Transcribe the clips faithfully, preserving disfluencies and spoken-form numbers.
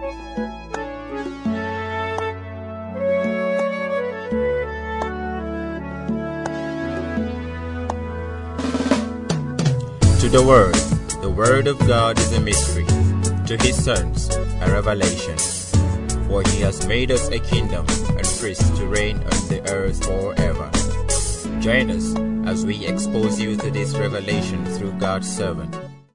To the Word, the Word of God is a mystery. To His sons, a revelation. For He has made us a kingdom and priests to reign on the earth forever. Join us as we expose you to this revelation through God's servant.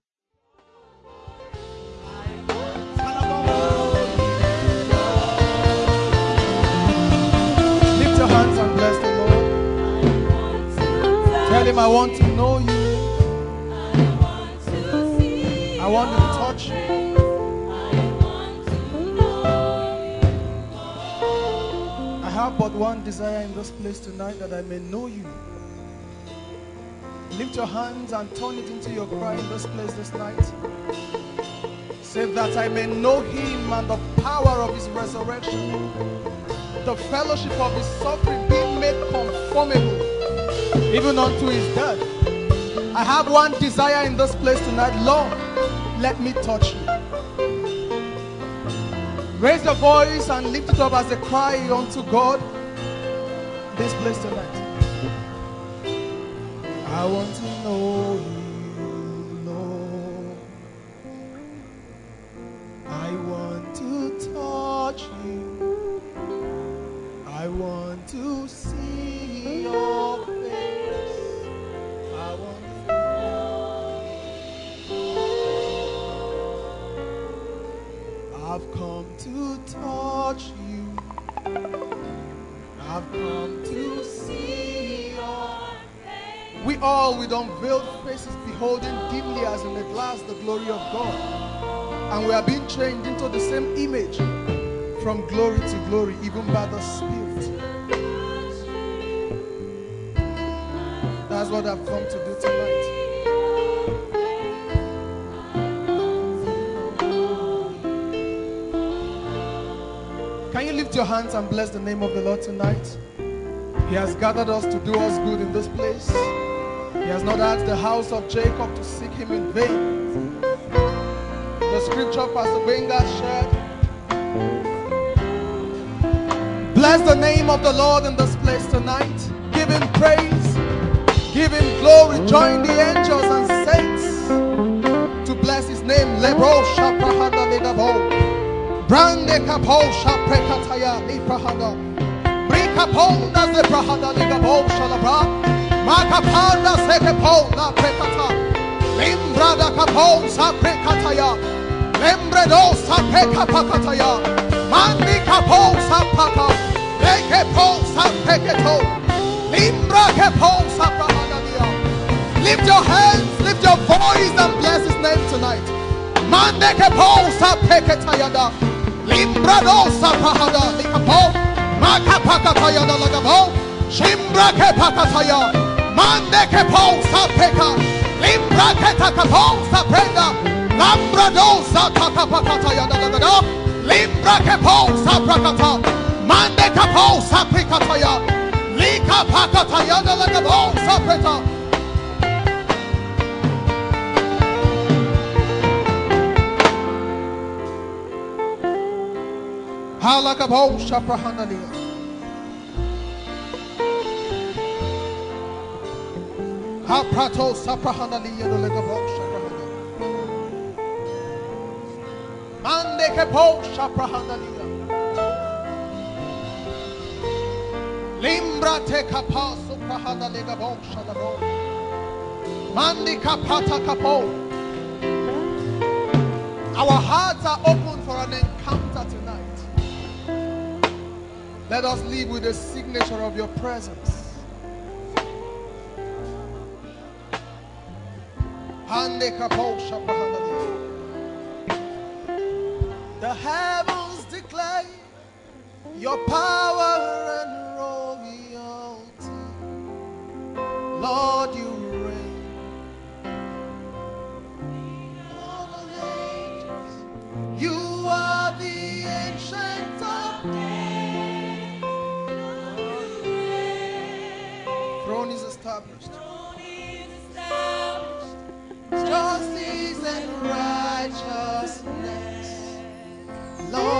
Lift your hands and bless the Lord. Tell Him, I want to know you. I want to touch you. I have but one desire in this place tonight, that I may know you. Lift your hands and turn it into your cry in this place this night. Say that I may know Him and the power of His resurrection, the fellowship of His suffering, being made conformable even unto His death. I have one desire in this place tonight. Lord, let me touch you. Raise your voice and lift it up as a cry unto God this place tonight. I want to know you, Lord. I want to touch you. I want to see your face. I want I've come to touch you. I've come to see your face. We all with unveiled faces beholding dimly as in a glass the glory of God. And we are being changed into the same image from glory to glory, even by the Spirit. That's what I've come to do tonight. Can you lift your hands and bless the name of the Lord tonight? He has gathered us to do us good in this place. He has not asked the house of Jacob to seek Him in vain. The scripture Pastor Benga shared. Bless the name of the Lord in this place tonight. Give Him praise. Give Him glory. Join the angels and saints to bless His name. Lebro shaprahanda legabo. Brande kaposha prekataya liprahanda. Brikaponda zebrahanda ligabo shalabra. Makapanda sekeponda prekata. Limbrada kaponsa prekataya. Lembredosa prekapakataya. Mandi kaponsa paka. Lekeponsa preketo. Limbra keponsa prahandalia. Lift your hands, lift your voice and bless His name tonight. Mande keponsa prekatayada. Limbradosa pahada likapo makapakataya lagabo shimbra kepakataya mande kepo sapeka limbra ketakapo saprenda lambradosa takapakataya lagado limbra kepo saprakata mande kepo saprikataya likapakataya lagabo sapreta. Halakabo shaprahanalia. Haprato saprahanalia the legabo shaprahanalia. Mande kepo shaprahanalia. Limbra te kapa suprahanalia bo shalabo. Mandi kapata kapo. Our hearts are open for an encounter tonight. Let us live with the signature of your presence. The heavens declare your power and royalty. Lord, you reign. All ages, you are the ancient of days. Throne is established. Justice and righteousness, Lord.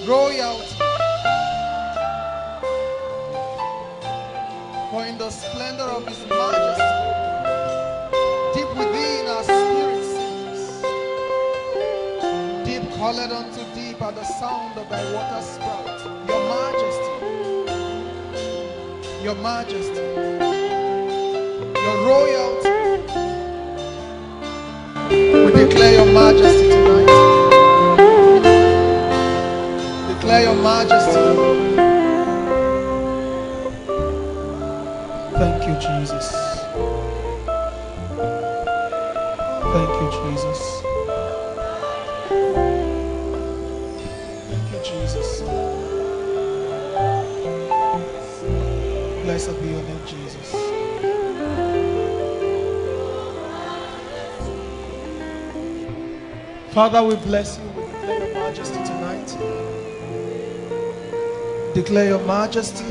royalty. For in the splendor of his majesty, deep within our spirit sings. Deep calleth unto deep at the sound of thy water spout. Your majesty, your majesty, your royalty. We declare your majesty tonight. Declare your majesty. Thank you, Jesus. Thank you, Jesus. Thank you, Jesus. Blessed be your name, Jesus. Father, we bless you. We declare your majesty tonight. Declare your majesty.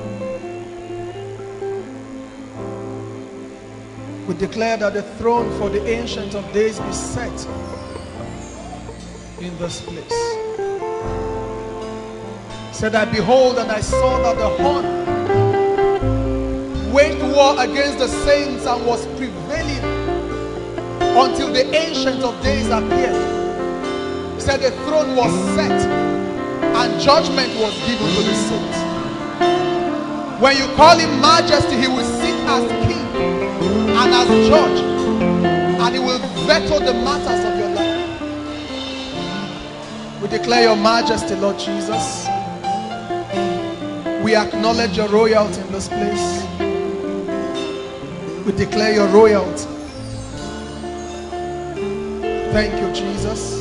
We declare that the throne for the Ancient of Days be set in this place. Said, I behold and I saw that the horn waged war against the saints and was prevailing until the Ancient of Days appeared. He said the throne was set and judgment was given to the saints. When you call him majesty, he will sit as king and as judge, and he will veto the matters of your life. We declare your majesty, Lord Jesus. We acknowledge your royalty in this place. We declare your royalty. Thank you, Jesus.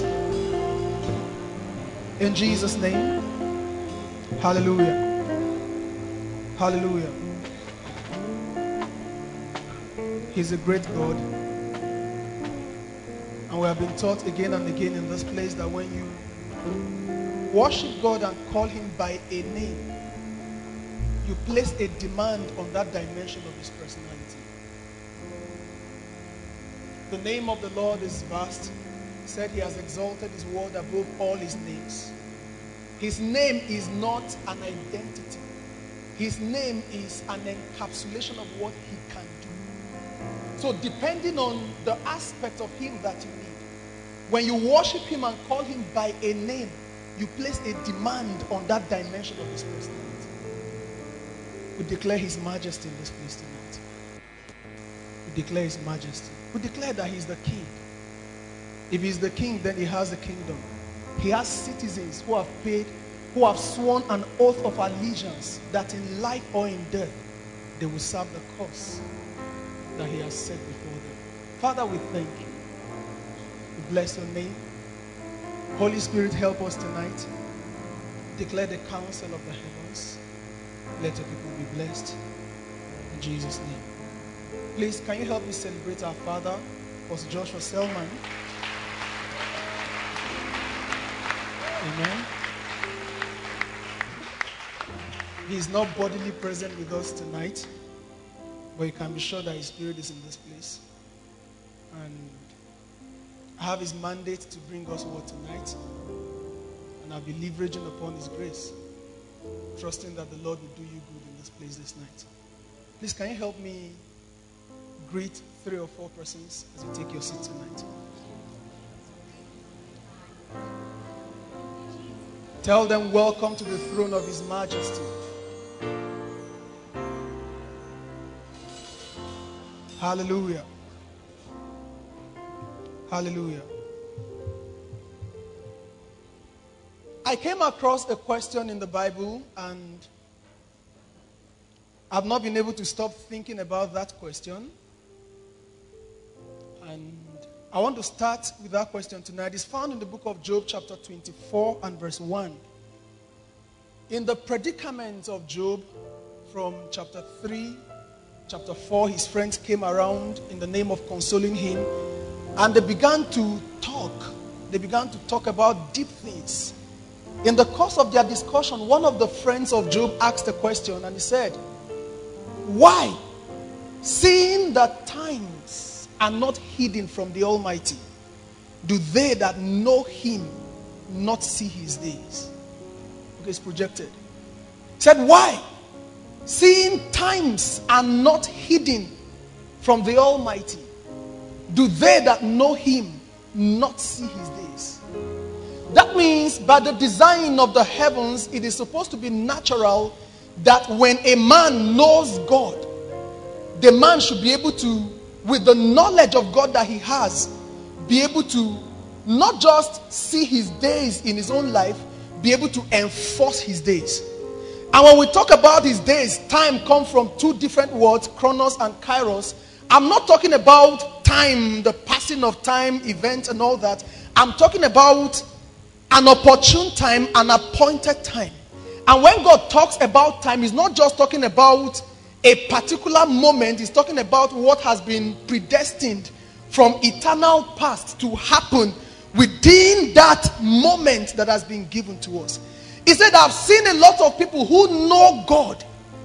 In Jesus' name. Hallelujah. Hallelujah. He's a great God. And we have been taught again and again in this place that when you worship God and call him by a name, you place a demand on that dimension of his personality. The name of the Lord is vast. He said he has exalted his word above all his names. His name is not an identity. His name is an encapsulation of what he can do. So depending on the aspect of him that you need, when you worship him and call him by a name, you place a demand on that dimension of his personality. We declare his majesty in this place tonight. We declare his majesty. We declare that he's the king. If he's the king, then he has the kingdom. He has citizens who have paid, who have sworn an oath of allegiance that in life or in death, they will serve the cause that he has set before them. Father, we thank you. We bless your name. Holy Spirit, help us tonight. Declare the counsel of the heavens. Let your people be blessed. In Jesus' name. Please, can you help me celebrate our father, Pastor Joshua Selman? Amen. He is not bodily present with us tonight, but you can be sure that his spirit is in this place. And I have his mandate to bring us word tonight, and I'll be leveraging upon his grace, trusting that the Lord will do you good in this place this night. Please, can you help me greet three or four persons as you take your seat tonight? Tell them, welcome to the throne of his majesty. Hallelujah. Hallelujah. I came across a question in the Bible, and I've not been able to stop thinking about that question. And I want to start with that question tonight. It's found in the book of Job, chapter twenty-four and verse one. In the predicament of Job, from chapter three, chapter four, his friends came around in the name of consoling him, and they began to talk. They began to talk about deep things. In the course of their discussion, one of the friends of Job asked a question, and he said, why, seeing that times are not hidden from the Almighty, do they that know him not see his days? Okay, it's projected. He said, why? Seeing times are not hidden from the Almighty, do they that know him not see his days? That means by the design of the heavens, it is supposed to be natural that when a man knows God, the man should be able to, with the knowledge of God that he has, be able to not just see his days in his own life, be able to enforce his days. And when we talk about his days, time comes from two different words, chronos and kairos. I'm not talking about time, the passing of time, events and all that. I'm talking about an opportune time, an appointed time. And when God talks about time, he's not just talking about a particular moment. He's talking about what has been predestined from eternal past to happen within that moment that has been given to us. He said, I've seen a lot of people who know God,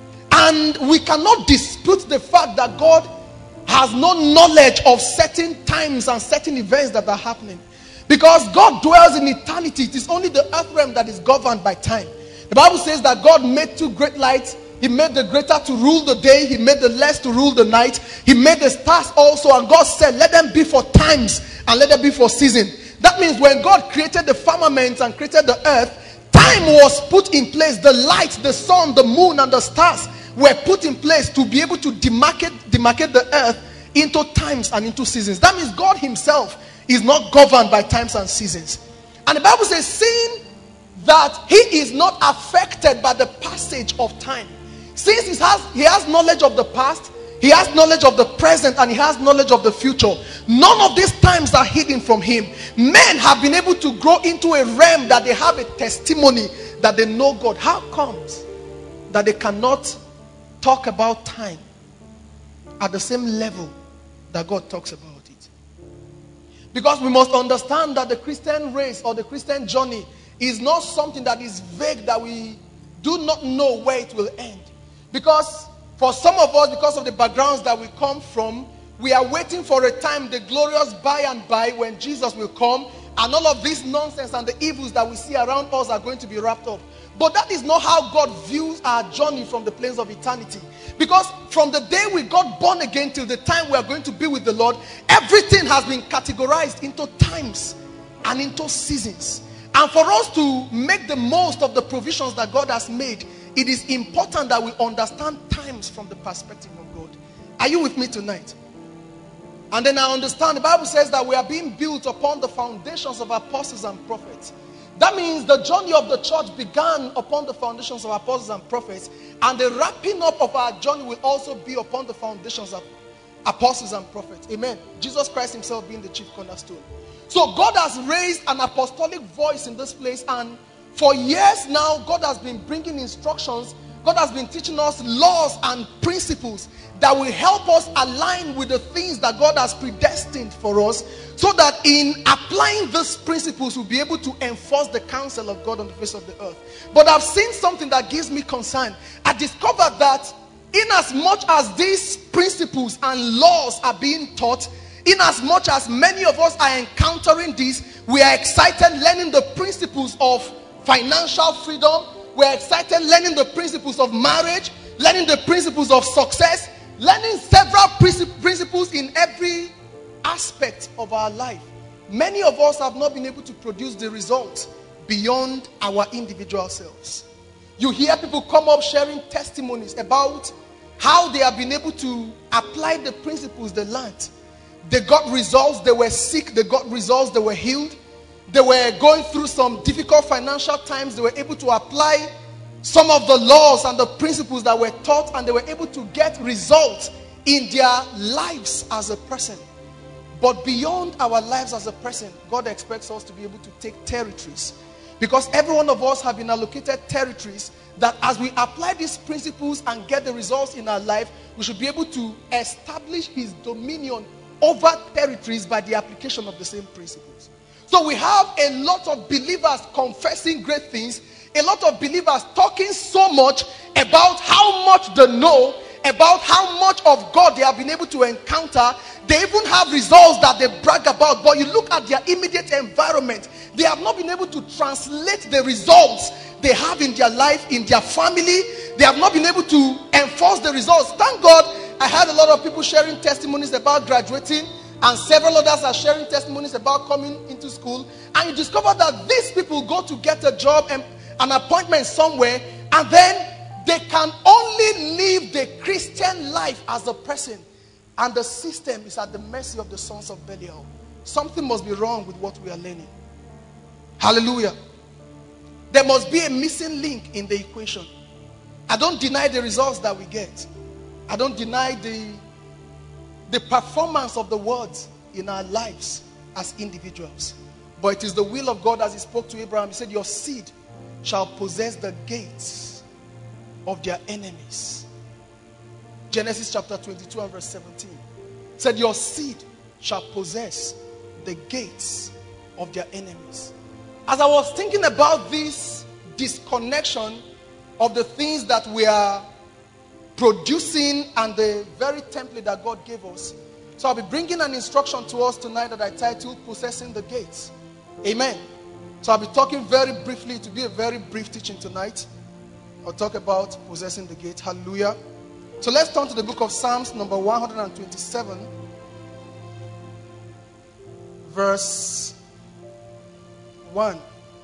and we cannot dispute the fact that God has no knowledge of certain times and certain events that are happening. Because God dwells in eternity. It is only the earth realm that is governed by time. The Bible says that God made two great lights. He made the greater to rule the day. He made the less to rule the night. He made the stars also. And God said, let them be for times and let them be for season. That means when God created the firmament and created the earth, time was put in place. The light, the sun, the moon, and the stars were put in place to be able to demarcate, demarcate the earth into times and into seasons. That means God himself is not governed by times and seasons. And the Bible says, seeing that he is not affected by the passage of time. Since he has, he has knowledge of the past, he has knowledge of the present, and he has knowledge of the future. None of these times are hidden from him. Men have been able to grow into a realm that they have a testimony that they know God. How comes that they cannot talk about time at the same level that God talks about it? Because we must understand that the Christian race or the Christian journey is not something that is vague, that we do not know where it will end. Because for some of us, because of the backgrounds that we come from, we are waiting for a time, the glorious by and by, when Jesus will come, and all of this nonsense and the evils that we see around us are going to be wrapped up. But that is not how God views our journey from the plains of eternity. Because from the day we got born again till the time we are going to be with the Lord, everything has been categorized into times and into seasons. And for us to make the most of the provisions that God has made, it is important that we understand times from the perspective of God. Are you with me tonight? And then I understand the Bible says that we are being built upon the foundations of apostles and prophets. That means the journey of the church began upon the foundations of apostles and prophets, and the wrapping up of our journey will also be upon the foundations of apostles and prophets. Amen. Jesus Christ himself being the chief cornerstone. So God has raised an apostolic voice in this place, and for years now, God has been bringing instructions. God has been teaching us laws and principles that will help us align with the things that God has predestined for us, so that in applying these principles, we'll be able to enforce the counsel of God on the face of the earth. But I've seen something that gives me concern. I discovered that in as much as these principles and laws are being taught, in as much as many of us are encountering this, we are excited learning the principles of financial freedom. We're excited learning the principles of marriage, learning the principles of success, learning several principles in every aspect of our life. Many of us have not been able to produce the results beyond our individual selves. You hear people come up sharing testimonies about how they have been able to apply the principles they learned. They got results, they were sick, they got results, they were healed. They were going through some difficult financial times. They were able to apply some of the laws and the principles that were taught, and they were able to get results in their lives as a person. But beyond our lives as a person, God expects us to be able to take territories. Because every one of us have been allocated territories that as we apply these principles and get the results in our life, we should be able to establish his dominion over territories by the application of the same principles. So we have a lot of believers confessing great things, a lot of believers talking so much about how much they know, about how much of God they have been able to encounter. They even have results that they brag about, but you look at their immediate environment, they have not been able to translate the results they have in their life, in their family, they have not been able to enforce the results. Thank God, I had a lot of people sharing testimonies about graduating, and several others are sharing testimonies about coming into school. And you discover that these people go to get a job and an appointment somewhere, and then they can only live the Christian life as a person, and the system is at the mercy of the sons of Belial. Something must be wrong with what we are learning. Hallelujah. There must be a missing link in the equation. I don't deny the results that we get. I don't deny the, the performance of the words in our lives as individuals. But it is the will of God, as he spoke to Abraham. He said, your seed shall possess the gates of their enemies. Genesis chapter twenty-two and verse seventeen. It said, your seed shall possess the gates of their enemies. As I was thinking about this disconnection of the things that we are producing and the very template that God gave us, so I'll be bringing an instruction to us tonight that I titled Possessing the Gates. Amen. So I'll be talking very briefly. To be a very brief teaching tonight. I'll talk about possessing the gate. Hallelujah. So let's turn to the book of Psalms number one hundred twenty-seven, verse one.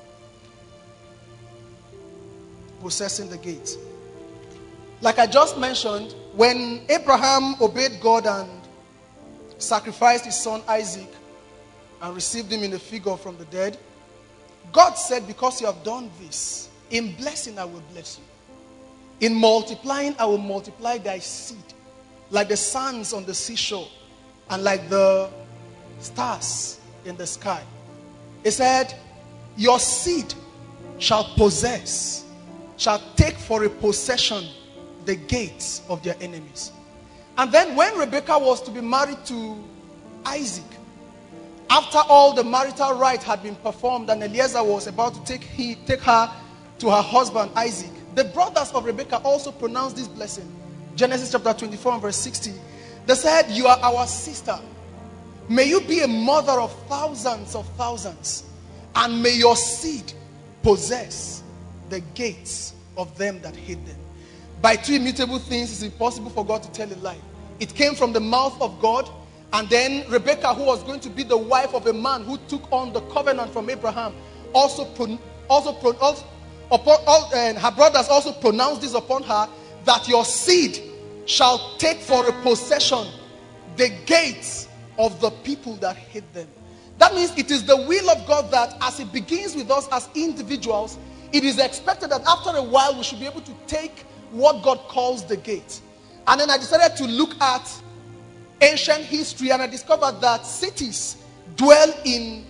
Possessing the gate. Like I just mentioned, when Abraham obeyed God and sacrificed his son Isaac and received him in a figure from the dead, God said, because you have done this, in blessing I will bless you. In multiplying I will multiply thy seed, like the sands on the seashore and like the stars in the sky. He said, your seed shall possess, shall take for a possession the gates of their enemies. And then when Rebekah was to be married to Isaac, after all the marital rite had been performed and Eliezer was about to take, he, take her to her husband Isaac, the brothers of Rebekah also pronounced this blessing. Genesis chapter twenty-four and verse sixty. They said, you are our sister. May you be a mother of thousands of thousands, and may your seed possess the gates of them that hate them. By two immutable things, it's impossible for God to tell a lie. It came from the mouth of God, and then Rebekah, who was going to be the wife of a man who took on the covenant from Abraham, also pro- also, pro- also upon, all, and her brothers also pronounced this upon her, that your seed shall take for a possession the gates of the people that hate them. That means it is the will of God that as it begins with us as individuals, it is expected that after a while we should be able to take what God calls the gate. And then I decided to look at ancient history, and I discovered that cities dwell in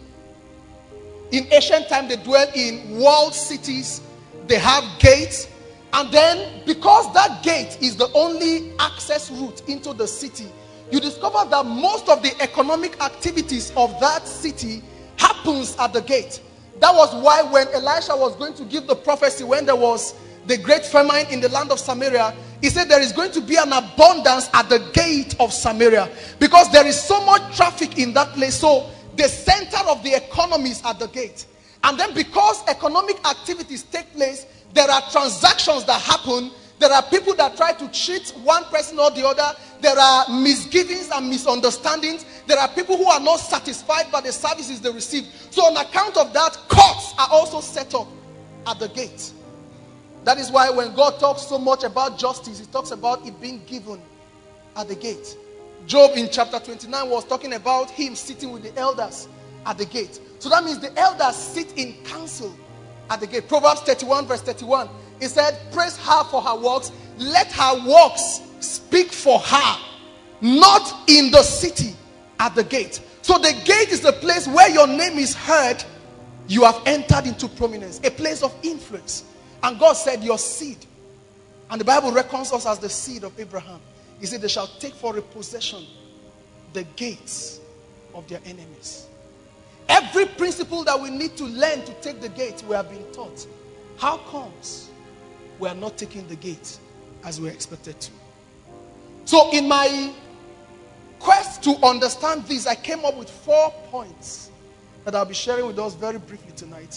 in ancient time, they dwell in walled cities. They have gates, and then because that gate is the only access route into the city, you discover that most of the economic activities of that city happens at the gate. That was why when Elisha was going to give the prophecy, when there was the great famine in the land of Samaria, he said there is going to be an abundance at the gate of Samaria, because there is so much traffic in that place. So the center of the economy is at the gate. And then because economic activities take place, there are transactions that happen. There are people that try to cheat one person or the other. There are misgivings and misunderstandings. There are people who are not satisfied by the services they receive. So on account of that, courts are also set up at the gate. That is why when God talks so much about justice, he talks about it being given at the gate. Job in chapter twenty-nine was talking about him sitting with the elders at the gate. So that means the elders sit in council at the gate. Proverbs thirty-one verse thirty-one. He said, praise her for her works. Let her works speak for her. Not in the city, at the gate. So the gate is the place where your name is heard. You have entered into prominence. A place of influence. And God said, your seed. And the Bible reckons us as the seed of Abraham. He said, they shall take for a possession the gates of their enemies. Every principle that we need to learn to take the gate, we have been taught. How comes we are not taking the gate as we are expected to? So in my quest to understand this, I came up with four points that I'll be sharing with us very briefly tonight,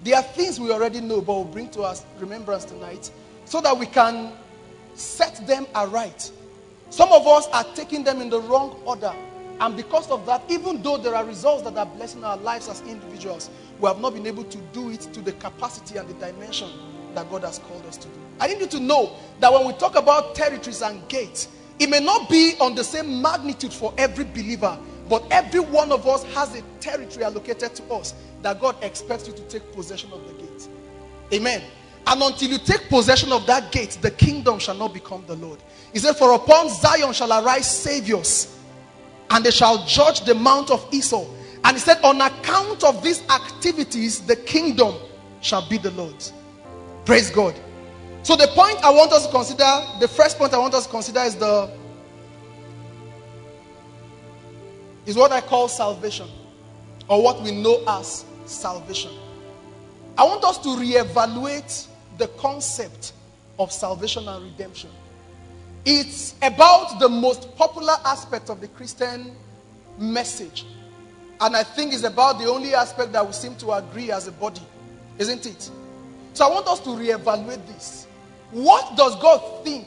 There are things we already know, but we'll bring to us remembrance tonight so that we can set them aright. Some of us are taking them in the wrong order. And because of that, even though there are results that are blessing our lives as individuals, we have not been able to do it to the capacity and the dimension that God has called us to do. I need you to know that when we talk about territories and gates, it may not be on the same magnitude for every believer, but every one of us has a territory allocated to us that God expects you to take possession of the gate. Amen. And until you take possession of that gate, the kingdom shall not become the Lord. He said, for upon Zion shall arise saviors, and they shall judge the mount of Esau. And he said, on account of these activities, the kingdom shall be the Lord's. Praise God. So the point I want us to consider, the first point I want us to consider is the is what I call salvation, or what we know as salvation. I want us to reevaluate the concept of salvation and redemption. It's about the most popular aspect of the Christian message. And I think it's about the only aspect that we seem to agree as a body, isn't it? So I want us to reevaluate this. What does God think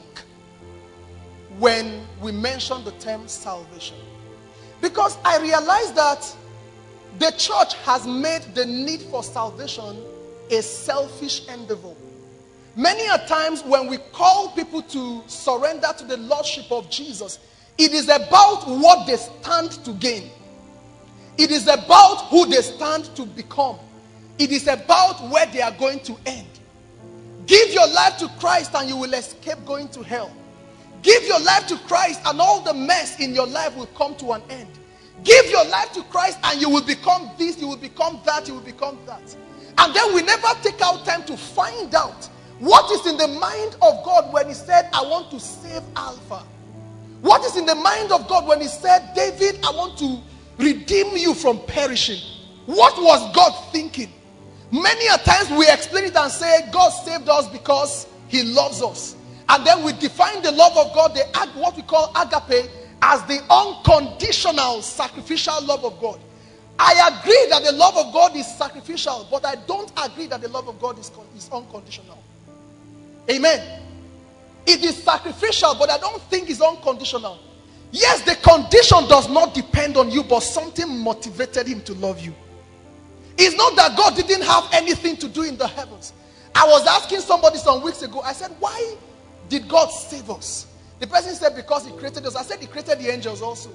when we mention the term salvation? Because I realize that the church has made the need for salvation a selfish endeavor. Many a times when we call people to surrender to the lordship of Jesus, it is about what they stand to gain. It is about who they stand to become. It is about where they are going to end. Give your life to Christ and you will escape going to hell. Give your life to Christ and all the mess in your life will come to an end. Give your life to Christ and you will become this, you will become that, you will become that. And then we never take out time to find out what is in the mind of God when he said, I want to save Alpha. What is in the mind of God when he said, David, I want to redeem you from perishing. What was God thinking? Many a times we explain it and say, God saved us because he loves us. And then we define the love of God, the what we call agape, as the unconditional sacrificial love of God. I agree that the love of God is sacrificial, but I don't agree that the love of God is, is unconditional. Amen. It is sacrificial, but I don't think it's unconditional. Yes, the condition does not depend on you, but something motivated him to love you. It's not that God didn't have anything to do in the heavens. I was asking somebody some weeks ago, I said, why did God save us? The person said, because he created us. I said, he created the angels also.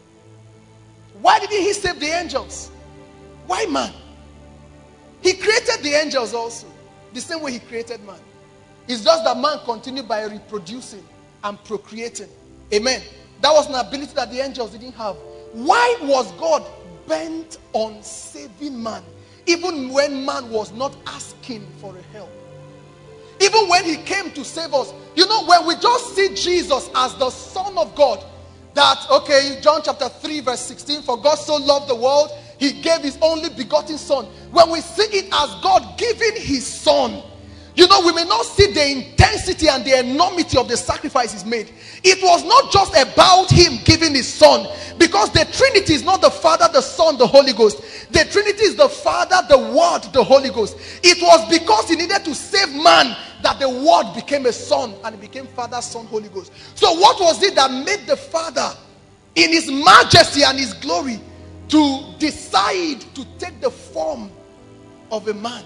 Why didn't he save the angels? Why man? He created the angels also, the same way he created man. It's just that man continued by reproducing and procreating. Amen. That was an ability that the angels didn't have. Why was God bent on saving man, even when man was not asking for a help? Even when he came to save us. You know, when we just see Jesus as the Son of God, that, okay, John chapter three verse sixteen, for God so loved the world, he gave his only begotten son. When we see it as God giving his son, you know, we may not see the intensity and the enormity of the sacrifices made. It was not just about him giving his son, because the Trinity is not the Father, the Son, the Holy Ghost. The Trinity is the Father, the Word, the Holy Ghost. It was because he needed to save man that the Word became a son, and it became Father, Son, Holy Ghost. So what was it that made the Father in his majesty and his glory to decide to take the form of a man?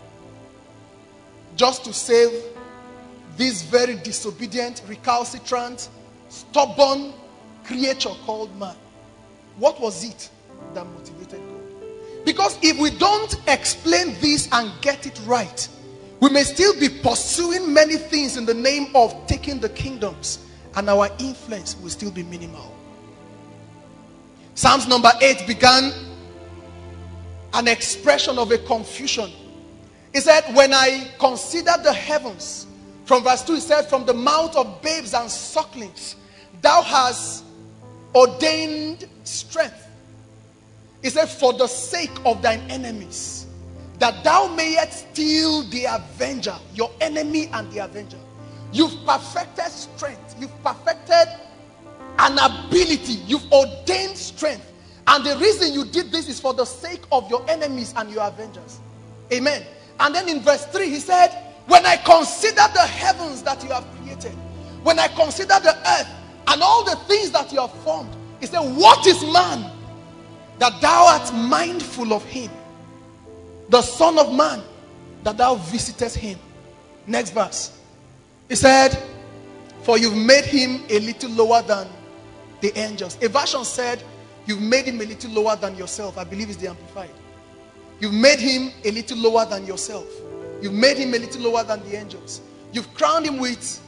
Just to save this very disobedient, recalcitrant, stubborn creature called man. What was it that motivated God? Because if we don't explain this and get it right, we may still be pursuing many things in the name of taking the kingdoms, and our influence will still be minimal. Psalms number eight began an expression of a confusion. He said, when I consider the heavens, from verse two, he said, from the mouth of babes and sucklings, thou hast ordained strength. He said, for the sake of thine enemies, that thou mayest steal the avenger, your enemy and the avenger. You've perfected strength. You've perfected an ability. You've ordained strength. And the reason you did this is for the sake of your enemies and your avengers. Amen. And then in verse three, he said, when I consider the heavens that you have created, when I consider the earth and all the things that you have formed, he said, what is man that thou art mindful of him? The Son of Man that thou visitest him. Next verse. He said, for you've made him a little lower than the angels. A version said, you've made him a little lower than yourself. I believe it's the Amplified. You've made him a little lower than yourself. You've made him a little lower than the angels. You've crowned him with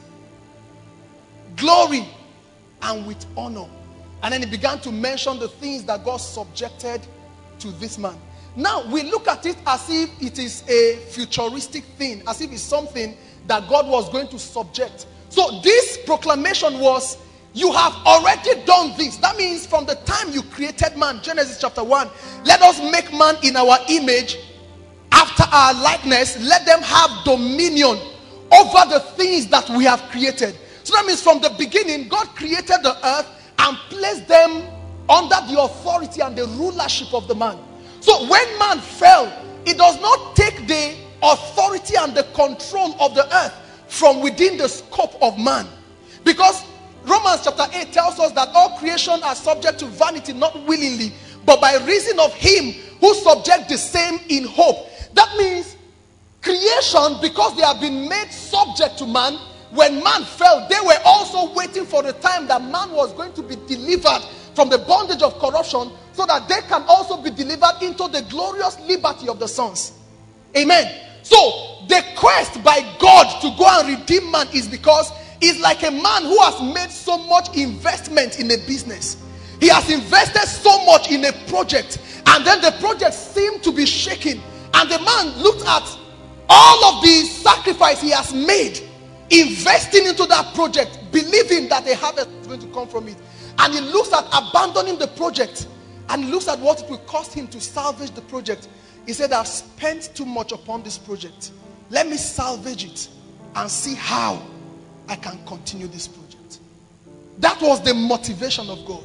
glory and with honor. And then he began to mention the things that God subjected to this man. Now we look at it as if it is a futuristic thing, as if it's something that God was going to subject. So this proclamation was, you have already done this. That means from the time you created man, Genesis chapter one, let us make man in our image, after our likeness. Let them have dominion over the things that we have created. So that means from the beginning, God created the earth and placed them under the authority and the rulership of the man. So when man fell, it does not take the authority and the control of the earth from within the scope of man. Because Romans chapter eight tells us that all creation are subject to vanity, not willingly, but by reason of him who subject the same in hope. That means creation, because they have been made subject to man, when man fell, they were also waiting for the time that man was going to be delivered from the bondage of corruption, so that they can also be delivered into the glorious liberty of the sons. Amen. So the quest by God to go and redeem man is because it's like a man who has made so much investment in a business. He has invested so much in a project, and then the project seemed to be shaking, and the man looked at all of the sacrifice he has made investing into that project, believing that a harvest is going to come from it. And he looks at abandoning the project, and he looks at what it will cost him to salvage the project. He said, I've spent too much upon this project. Let me salvage it and see how I can continue this project. That was the motivation of God.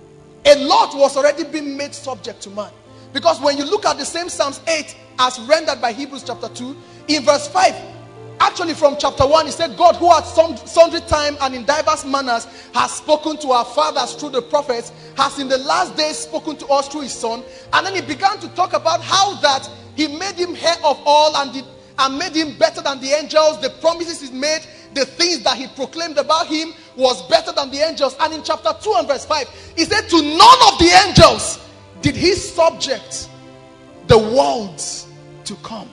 A lot was already being made subject to man. Because when you look at the same Psalms eight as rendered by Hebrews chapter two, in verse five, actually from chapter one, he said, God, who at some sundry time and in diverse manners has spoken to our fathers through the prophets, has in the last days spoken to us through his son. And then he began to talk about how that he made him heir of all, and, did, and made him better than the angels. The promises he made, the things that he proclaimed about him was better than the angels. And in chapter two and verse five, he said, to none of the angels did he subject the worlds to come.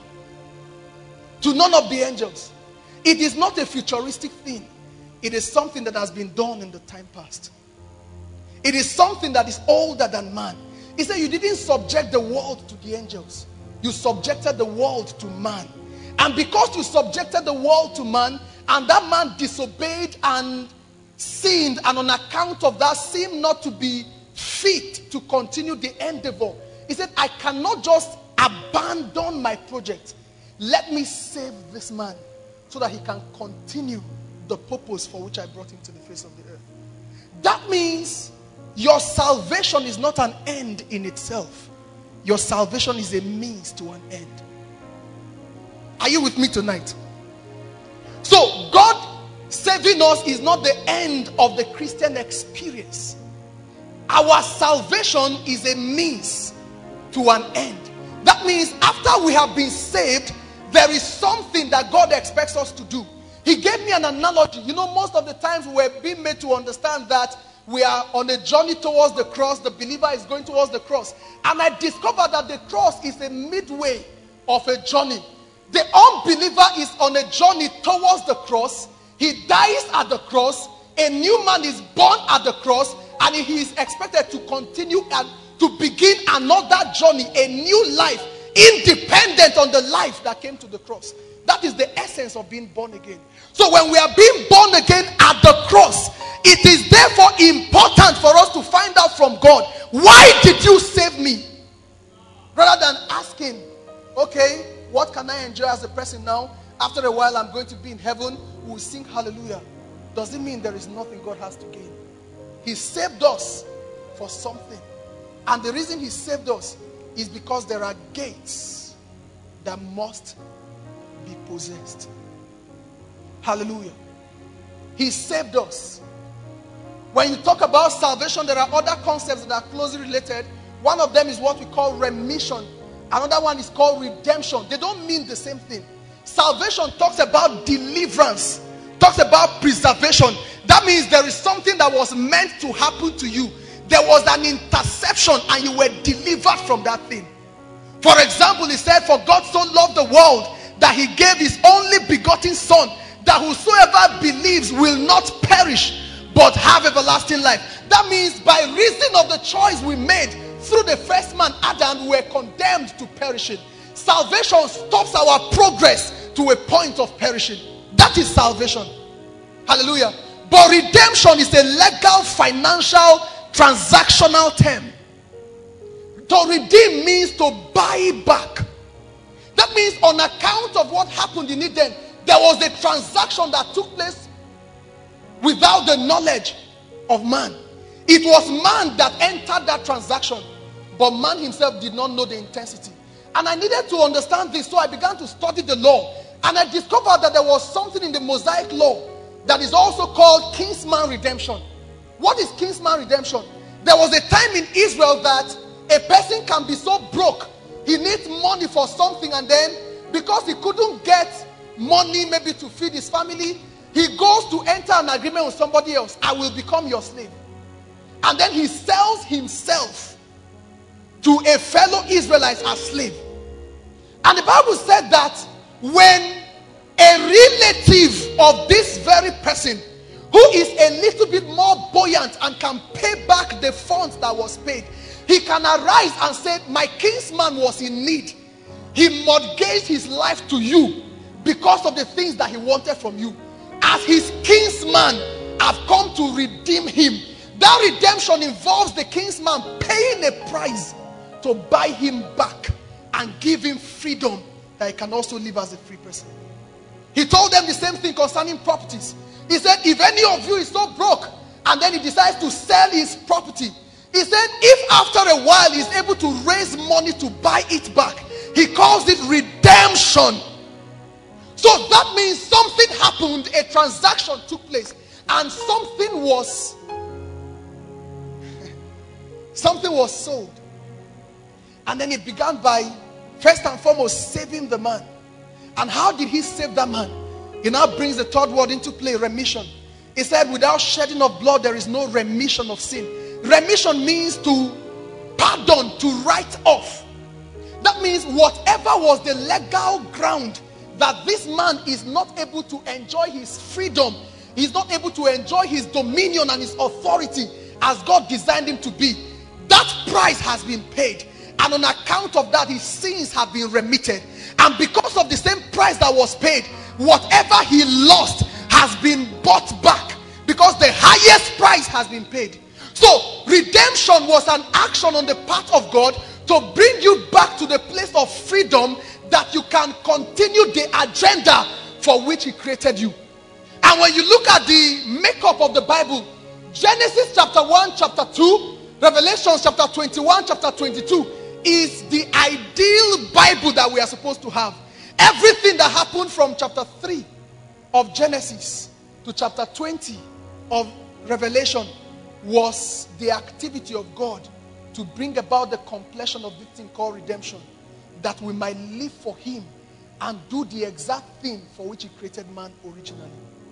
To none of the angels. It is not a futuristic thing. It is something that has been done in the time past. It is something that is older than man. He said, you didn't subject the world to the angels. You subjected the world to man. And because you subjected the world to man, and that man disobeyed and sinned, and on account of that seemed not to be fit to continue the endeavor, he said, I cannot just abandon my project. Let me save this man so that he can continue the purpose for which I brought him to the face of the earth. That means your salvation is not an end in itself. Your salvation is a means to an end. Are you with me tonight? So God saving us is not the end of the Christian experience. Our salvation is a means to an end. That means after we have been saved, there is something that God expects us to do. He gave me an analogy. You know, most of the times we're being made to understand that we are on a journey towards the cross. The believer is going towards the cross. And I discovered that the cross is a midway of a journey. The unbeliever is on a journey towards the cross. He dies at the cross. A new man is born at the cross. And he is expected to continue and to begin another journey, a new life, independent on the life that came to the cross. That is the essence of being born again. So when we are being born again at the cross, it is therefore important for us to find out from God, why did you save me? Rather than asking, okay, what can I enjoy as a person now? After a while I'm going to be in heaven, we'll sing hallelujah. Does it mean there is nothing God has to gain? He saved us for something. And the reason he saved us is because there are gates that must be possessed. Hallelujah. He saved us. When you talk about salvation, there are other concepts that are closely related. One of them is what we call remission. Another one is called redemption. They don't mean the same thing. Salvation talks about deliverance, talks about preservation. That means there is something that was meant to happen to you. There was an interception and you were delivered from that thing. For example, he said, for God so loved the world that he gave his only begotten son, that whosoever believes will not perish but have everlasting life. That means by reason of the choice we made through the first man Adam, we were condemned to perishing. Salvation stops our progress to a point of perishing. That is salvation. Hallelujah. But redemption is a legal, financial, transactional term. To redeem means to buy back. That means on account of what happened in Eden, there was a transaction that took place without the knowledge of man. It was man that entered that transaction, but man himself did not know the intensity. And I needed to understand this, so I began to study the law. And I discovered that there was something in the Mosaic law that is also called kinsman redemption. What is kinsman redemption? There was a time in Israel that a person can be so broke, he needs money for something, and then because he couldn't get money maybe to feed his family, he goes to enter an agreement with somebody else. I will become your slave. And then he sells himself to a fellow Israelite as slave. And the Bible said that when a relative of this very person, who is a little bit more buoyant and can pay back the funds that was paid, he can arise and say, my kinsman was in need. He mortgaged his life to you because of the things that he wanted from you. As his kinsman, I've come to redeem him. That redemption involves the kinsman paying a price to buy him back and give him freedom that he can also live as a free person. He told them the same thing concerning properties. He said, if any of you is so broke and then he decides to sell his property, he said, if after a while he's able to raise money to buy it back, he calls it redemption. So that means something happened, a transaction took place, and something was something was sold. And then it began by first and foremost saving the man. And how did he save that man? He now brings the third word into play, remission. He said, without shedding of blood, there is no remission of sin. Remission means to pardon, to write off. That means whatever was the legal ground that this man is not able to enjoy his freedom, he's not able to enjoy his dominion and his authority as God designed him to be, that price has been paid. And on account of that, his sins have been remitted. And because of the same price that was paid, whatever he lost has been bought back, because the highest price has been paid. So redemption was an action on the part of God to bring you back to the place of freedom, that you can continue the agenda for which he created you. And when you look at the makeup of the Bible, Genesis chapter one, chapter two, Revelation chapter twenty-one, chapter twenty-two is the ideal Bible that we are supposed to have. Everything that happened from chapter three of Genesis to chapter twenty of Revelation was the activity of God to bring about the completion of this thing called redemption, that we might live for him and do the exact thing for which he created man originally.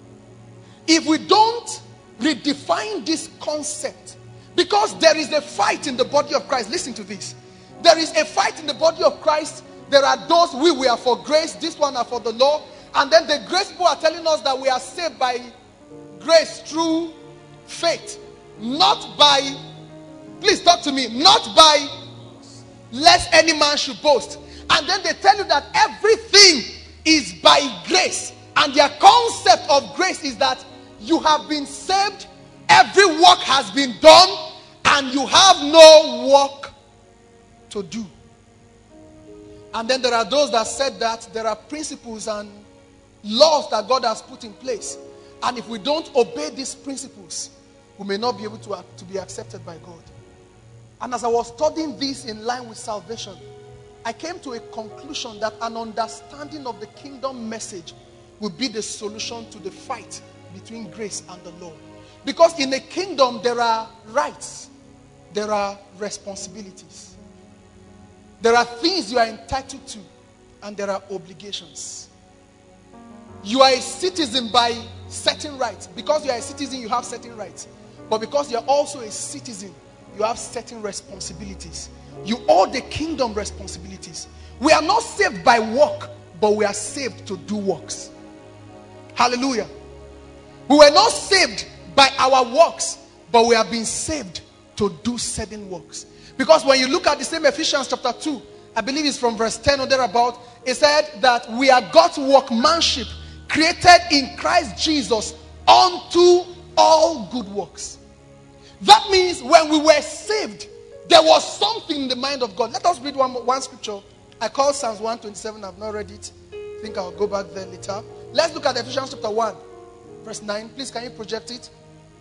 If we don't redefine this concept, because there is a fight in the body of Christ. Listen to this. There is a fight in the body of Christ. There are those, we, we are for grace, this one are for the law. And then the grace people are telling us that we are saved by grace through faith. Not by, please talk to me, not by lest any man should boast. And then they tell you that everything is by grace. And their concept of grace is that you have been saved, every work has been done, and you have no work to do. And then there are those that said that there are principles and laws that God has put in place, and if we don't obey these principles, we may not be able to, to be accepted by God. And as I was studying this in line with salvation, I came to a conclusion that an understanding of the kingdom message will be the solution to the fight between grace and the law. Because in a kingdom, there are rights, there are responsibilities, there are things you are entitled to, and there are obligations. You are a citizen by certain rights. Because you are a citizen, you have certain rights. But because you are also a citizen, you have certain responsibilities. You owe the kingdom responsibilities. We are not saved by work, but we are saved to do works. Hallelujah. We were not saved by our works, but we have been saved to do certain works. Because when you look at the same Ephesians chapter two, I believe it's from verse ten or thereabout, it said that we are God's workmanship, created in Christ Jesus unto all good works. That means when we were saved, there was something in the mind of God. Let us read one, one scripture. I call Psalms one twenty-seven. I've not read it. I think I'll go back there later. Let's look at Ephesians chapter one, verse nine. Please, can you project it?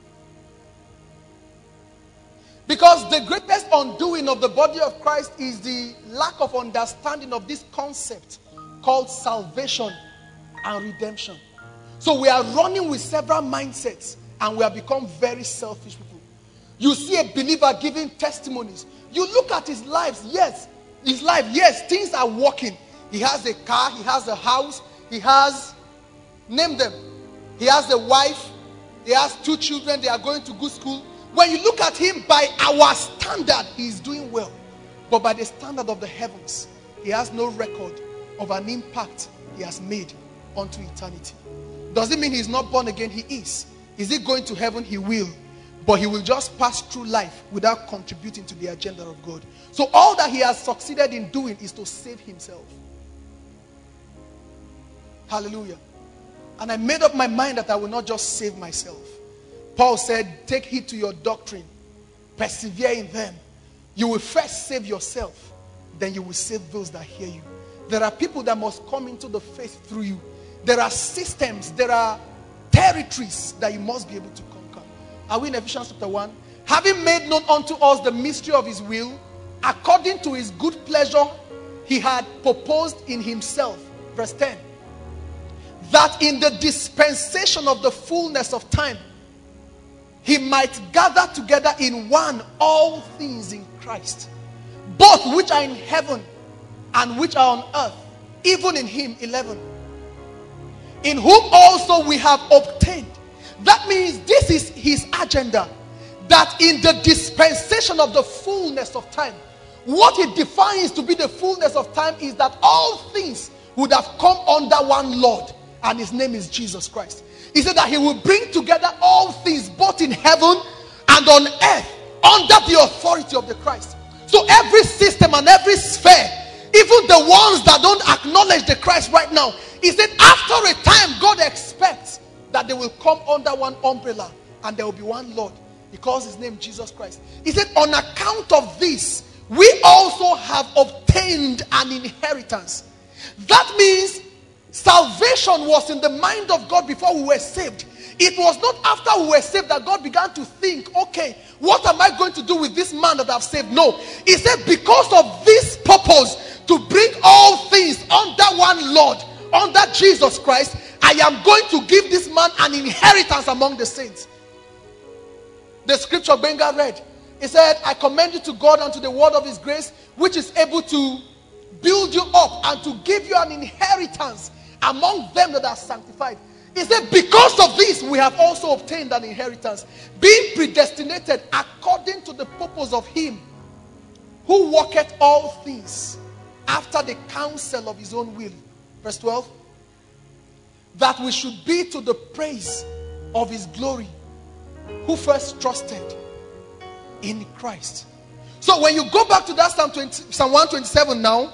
Because the greatest undoing of the body of Christ is the lack of understanding of this concept called salvation and redemption. So we are running with several mindsets and we have become very selfish people. You see a believer giving testimonies. You look at his lives. Yes, his life. Yes, things are working. He has a car. He has a house. He has, name them. He has a wife. He has two children. They are going to good school. When you look at him by our standard, he is doing well. But by the standard of the heavens, he has no record of an impact he has made unto eternity. Does it mean he's not born again? He is. Is he going to heaven? He will. But he will just pass through life without contributing to the agenda of God. So all that he has succeeded in doing is to save himself. Hallelujah. And I made up my mind that I will not just save myself. Paul said, take heed to your doctrine. Persevere in them. You will first save yourself. Then you will save those that hear you. There are people that must come into the faith through you. There are systems. There are territories that you must be able to conquer. Are we in Ephesians chapter one? Having made known unto us the mystery of his will, according to his good pleasure, he had proposed in himself. Verse ten. That in the dispensation of the fullness of time, he might gather together in one all things in Christ, both which are in heaven and which are on earth, even in him. eleven. In whom also we have obtained. That means this is his agenda. That in the dispensation of the fullness of time, what he defines to be the fullness of time is that all things would have come under one Lord, and his name is Jesus Christ. He said that he will bring together all things both in heaven and on earth under the authority of the Christ. So every system and every sphere, even the ones that don't acknowledge the Christ right now, he said after a time God expects that they will come under one umbrella and there will be one Lord. He calls his name Jesus Christ. He said on account of this, we also have obtained an inheritance. That means salvation was in the mind of God before we were saved. It was not after we were saved that God began to think, okay, what am I going to do with this man that I've saved? No. He said because of this purpose, to bring all things under one Lord, under Jesus Christ, I am going to give this man an inheritance among the saints. The scripture Benga read, he said, I commend you to God and to the word of his grace, which is able to build you up and to give you an inheritance among them that are sanctified. He said, because of this, we have also obtained an inheritance, being predestinated according to the purpose of him who worketh all things after the counsel of his own will. Verse twelve. That we should be to the praise of his glory, who first trusted in Christ. So when you go back to that Psalm, twenty, Psalm one twenty-seven now,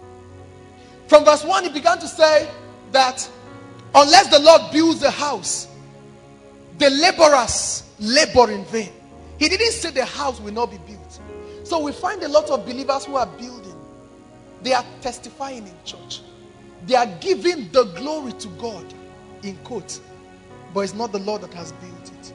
from verse one, he began to say that unless the Lord builds a house, the laborers labor in vain. He didn't say the house will not be built. So we find a lot of believers who are building. They are testifying in church. They are giving the glory to God, in quotes. But it's not the Lord that has built it.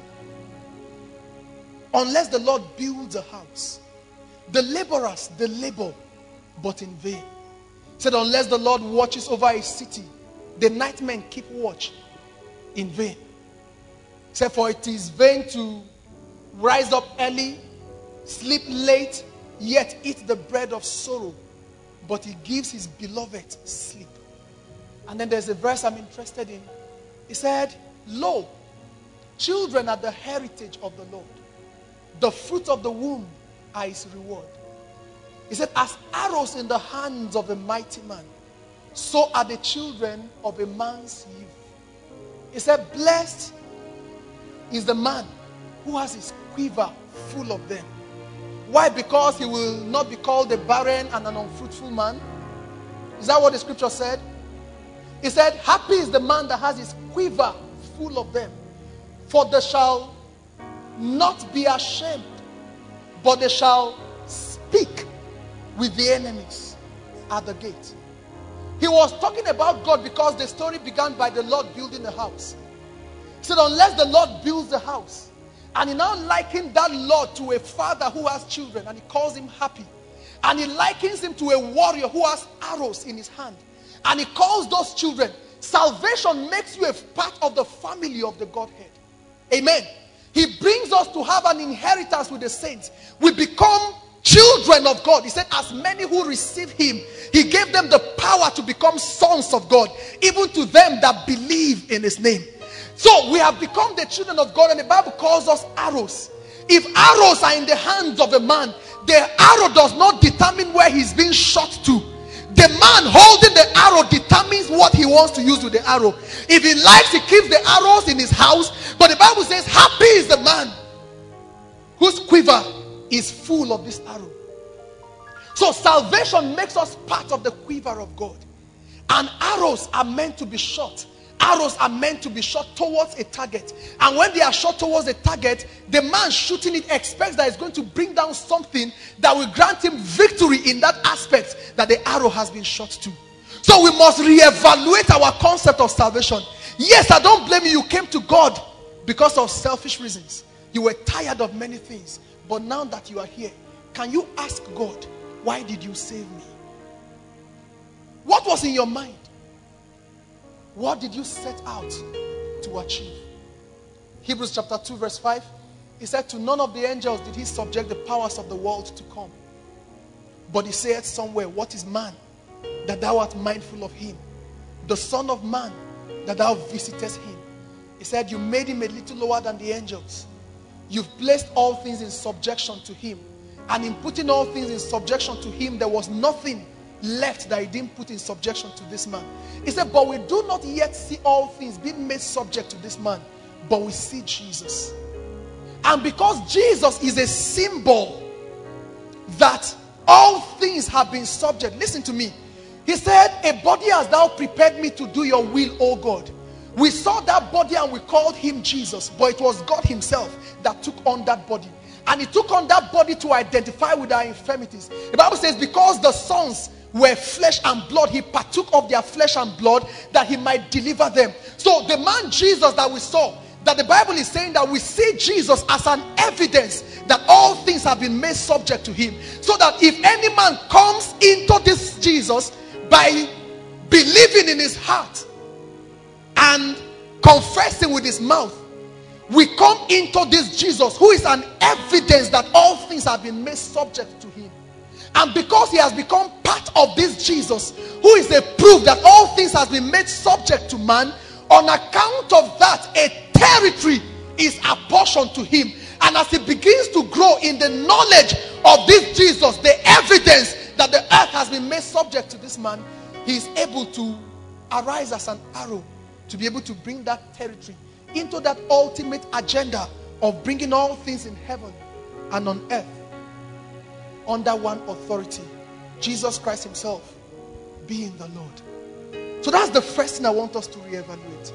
Unless the Lord builds a house, the laborers, the labor but in vain. He said, unless the Lord watches over a city, the night men keep watch in vain. He said, for it is vain to rise up early, sleep late, yet eat the bread of sorrow, but he gives his beloved sleep. And then there's a verse I'm interested in. He said, lo, children are the heritage of the Lord. The fruit of the womb are his reward. He said, as arrows in the hands of a mighty man, so are the children of a man's youth. He said, blessed is the man who has his quiver full of them. Why? Because he will not be called a barren and an unfruitful man. Is that what the scripture said? He said, happy is the man that has his quiver full of them. For they shall not be ashamed, but they shall speak with the enemies at the gate. He was talking about God because the story began by the Lord building a house. He said, unless the Lord builds the house, and he now likened that Lord to a father who has children, and he calls him happy. And he likens him to a warrior who has arrows in his hand. And he calls those children. Salvation makes you a part of the family of the Godhead. Amen. He brings us to have an inheritance with the saints. We become children of God. He said, as many who receive him, he gave them the power to become sons of God, even to them that believe in his name. So we have become the children of God, and the Bible calls us arrows. If arrows are in the hands of a man, the arrow does not determine where he's being shot to. The man holding the arrow determines what he wants to use with the arrow. If he likes, he keeps the arrows in his house. But the Bible says, happy is the man whose quiver is full of this arrow. So salvation makes us part of the quiver of God. And arrows are meant to be shot. Arrows are meant to be shot towards a target. And when they are shot towards a target, the man shooting it expects that it's going to bring down something that will grant him victory in that aspect that the arrow has been shot to. So we must reevaluate our concept of salvation. Yes, I don't blame you. You came to God because of selfish reasons. You were tired of many things. But now that you are here, can you ask God, why did you save me? What was in your mind? What did you set out to achieve? Hebrews chapter two verse five. He said, to none of the angels did he subject the powers of the world to come. But he said somewhere, what is man that thou art mindful of him? The son of man that thou visitest him. He said, you made him a little lower than the angels. You've placed all things in subjection to him. And in putting all things in subjection to him, there was nothing left that he didn't put in subjection to this man. He said, but we do not yet see all things being made subject to this man, but we see Jesus. And because Jesus is a symbol that all things have been subject, listen to me. He said, a body hast thou prepared me to do your will, O God. We saw that body and we called him Jesus, but it was God himself that took on that body. And he took on that body to identify with our infirmities. The Bible says, because the sons were flesh and blood, he partook of their flesh and blood that he might deliver them. So the man Jesus that we saw, that the Bible is saying that we see Jesus as an evidence that all things have been made subject to him. So that if any man comes into this Jesus by believing in his heart and confessing with his mouth, we come into this Jesus who is an evidence that all things have been made subject to him. And because he has become part of this Jesus, who is a proof that all things has been made subject to man, on account of that, a territory is apportioned to him. And as he begins to grow in the knowledge of this Jesus, the evidence that the earth has been made subject to this man, he is able to arise as an arrow to be able to bring that territory into that ultimate agenda of bringing all things in heaven and on earth under one authority, Jesus Christ himself being the Lord. So that's the first thing I want us to reevaluate.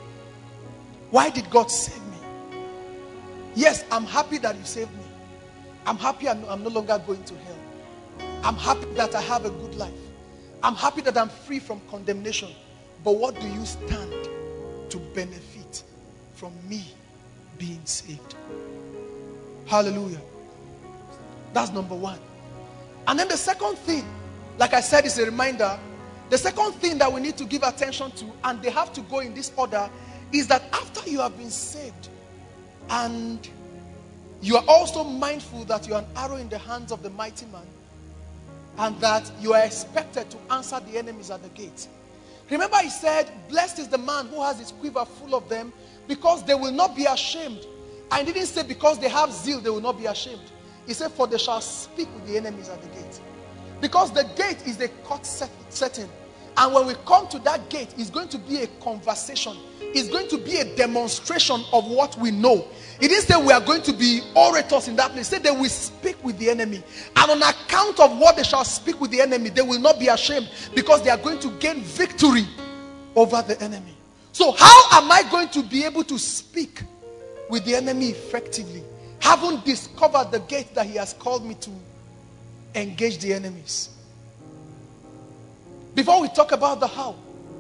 Why did God save me? Yes, I'm happy that you saved me. I'm happy I'm, I'm no longer going to hell. I'm happy that I have a good life. I'm happy that I'm free from condemnation. But what do you stand to benefit from me being saved? Hallelujah. That's number one. And then the second thing like I said, it's a reminder. The second thing that we need to give attention to, and they have to go in this order, is that after you have been saved, and you are also mindful that you are an arrow in the hands of the mighty man, and that you are expected to answer the enemies at the gate. Remember, he said, blessed is the man who has his quiver full of them, because they will not be ashamed. I didn't say because they have zeal, they will not be ashamed. He said, for they shall speak with the enemies at the gate. Because the gate is a court setting. And when we come to that gate, it's going to be a conversation. It's going to be a demonstration of what we know. It didn't say we are going to be orators in that place. It said they will speak with the enemy. And on account of what they shall speak with the enemy, they will not be ashamed, because they are going to gain victory over the enemy. So how am I going to be able to speak with the enemy effectively? Having discovered the gate that he has called me to engage the enemies. Before we talk about the how,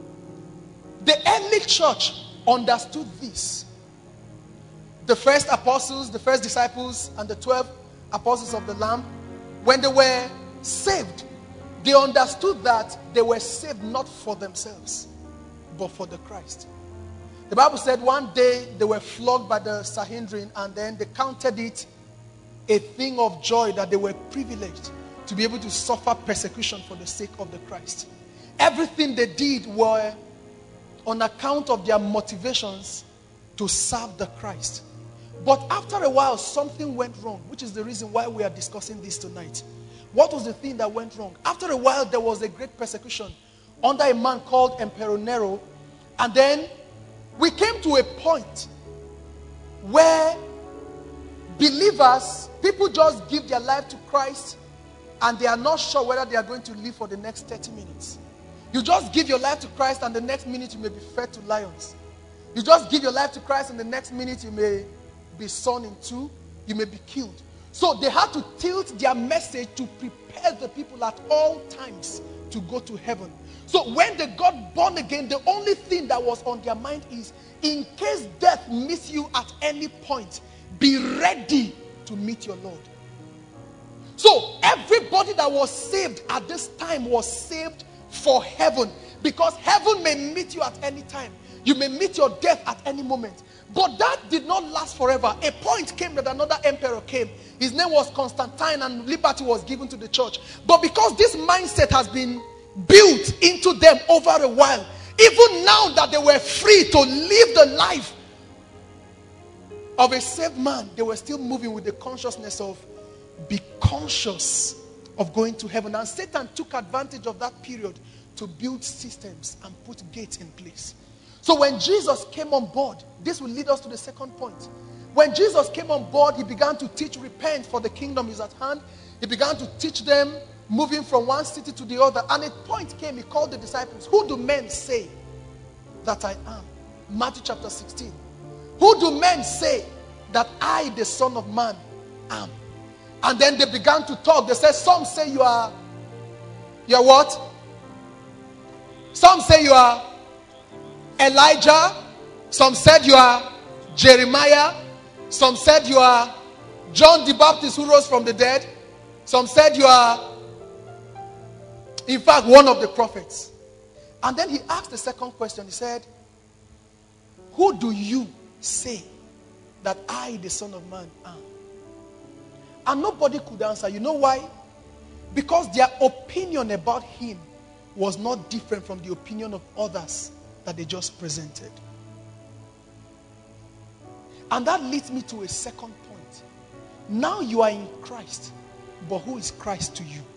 the early church understood this. The first apostles, the first disciples, and the twelve apostles of the Lamb, when they were saved, they understood that they were saved not for themselves, but for the Christ. The Bible said one day they were flogged by the Sanhedrin, and then they counted it a thing of joy that they were privileged to be able to suffer persecution for the sake of the Christ. Everything they did were on account of their motivations to serve the Christ. But after a while, something went wrong, which is the reason why we are discussing this tonight. What was the thing that went wrong? After a while, there was a great persecution under a man called Emperor Nero. And then we came to a point where believers, people just give their life to Christ, and they are not sure whether they are going to live for the next thirty minutes. You just give your life to Christ, and the next minute you may be fed to lions. You just give your life to Christ, and the next minute you may be sawn in two. You may be killed. So they had to tilt their message to prepare the people at all times to go to heaven. So when they got born again, the only thing that was on their mind is, in case death meets you at any point, be ready to meet your Lord. So everybody that was saved at this time was saved for heaven, because heaven may meet you at any time. You may meet your death at any moment. But that did not last forever. A point came that another emperor came. His name was Constantine, and liberty was given to the church. But because this mindset has been built into them over a while, even now that they were free to live the life of a saved man, they were still moving with the consciousness of, be conscious of going to heaven. And Satan took advantage of that period to build systems and put gates in place. So when Jesus came on board, this will lead us to the second point. When Jesus came on board, he began to teach, repent, for the kingdom is at hand. He began to teach them, moving from one city to the other. And a point came, he called the disciples, who do men say that I am? Matthew chapter sixteen. Who do men say that I, the Son of Man, am? And then they began to talk. They said, some say you are, you are what? Some say you are Elijah. Some said you are Jeremiah. Some said you are John the Baptist who rose from the dead. Some said you are, in fact, one of the prophets. And then he asked the second question. He said, who do you say that I, the Son of Man, am? And nobody could answer. You know why? Because their opinion about him was not different from the opinion of others that they just presented. And that leads me to a second point. Now you are in Christ, but who is Christ to you?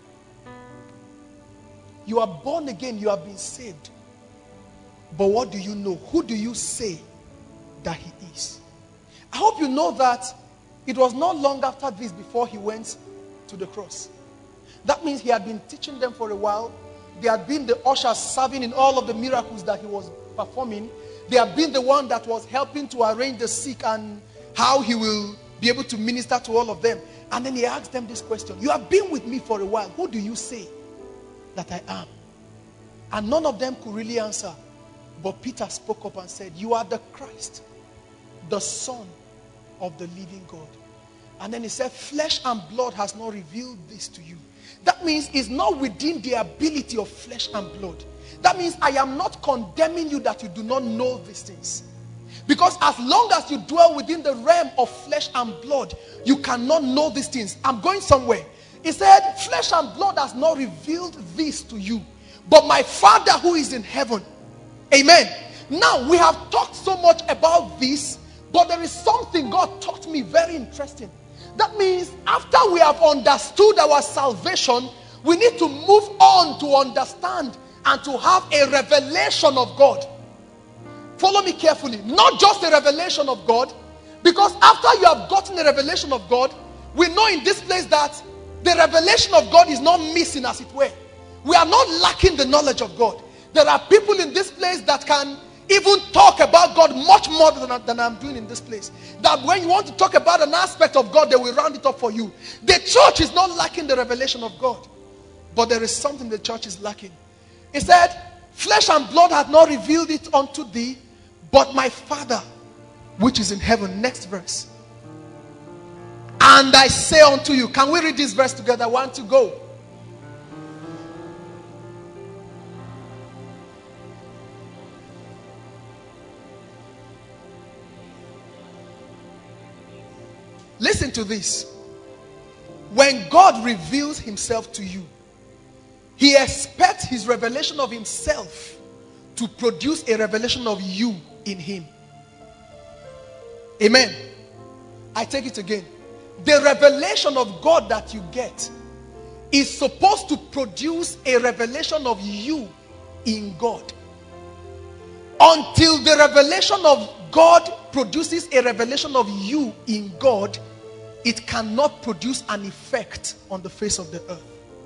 You are born again, you have been saved. But what do you know? Who do you say that he is? I hope you know that it was not long after this before he went to the cross. That means he had been teaching them for a while. They had been the ushers serving in all of the miracles that he was performing. They had been the one that was helping to arrange the sick and how he will be able to minister to all of them. And then he asked them this question. You have been with me for a while. Who do you say that I am? And none of them could really answer. But Peter spoke up and said, you are the Christ, the Son of the living God. And then he said, flesh and blood has not revealed this to you. That means it's not within the ability of flesh and blood. That means I am not condemning you that you do not know these things. Because as long as you dwell within the realm of flesh and blood, you cannot know these things. I'm going somewhere. He said, flesh and blood has not revealed this to you, but my Father who is in heaven. Amen. Now, we have talked so much about this, but there is something God taught me very interesting. That means after we have understood our salvation, we need to move on to understand and to have a revelation of God. Follow me carefully. Not just a revelation of God, because after you have gotten a revelation of God, we know in this place that the revelation of God is not missing, as it were. We are not lacking the knowledge of God. There are people in this place that can even talk about God much more than, than I'm doing in this place. That when you want to talk about an aspect of God, they will round it up for you. The church is not lacking the revelation of God, but there is something the church is lacking. He said, flesh and blood hath not revealed it unto thee, but my Father which is in heaven. Next verse. And I say unto you, can we read this verse together? One to go. Listen to this. When God reveals himself to you, he expects his revelation of himself to produce a revelation of you in him. Amen. I take it again. The revelation of God that you get is supposed to produce a revelation of you in God. Until the revelation of God produces a revelation of you in God, it cannot produce an effect on the face of the earth.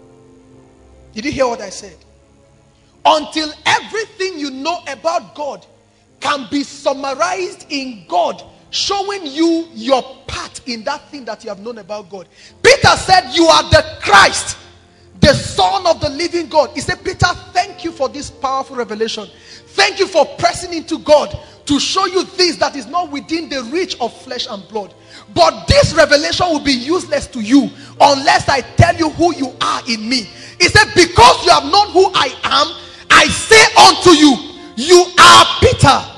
Did you hear what I said? Until everything you know about God can be summarized in God, showing you your part in that thing that you have known about God. Peter said, you are the Christ, the Son of the living God. He said, Peter, thank you for this powerful revelation. Thank you for pressing into God to show you things that is not within the reach of flesh and blood. But this revelation will be useless to you unless I tell you who you are in me. He said, because you have known who I am, I say unto you, you are Peter.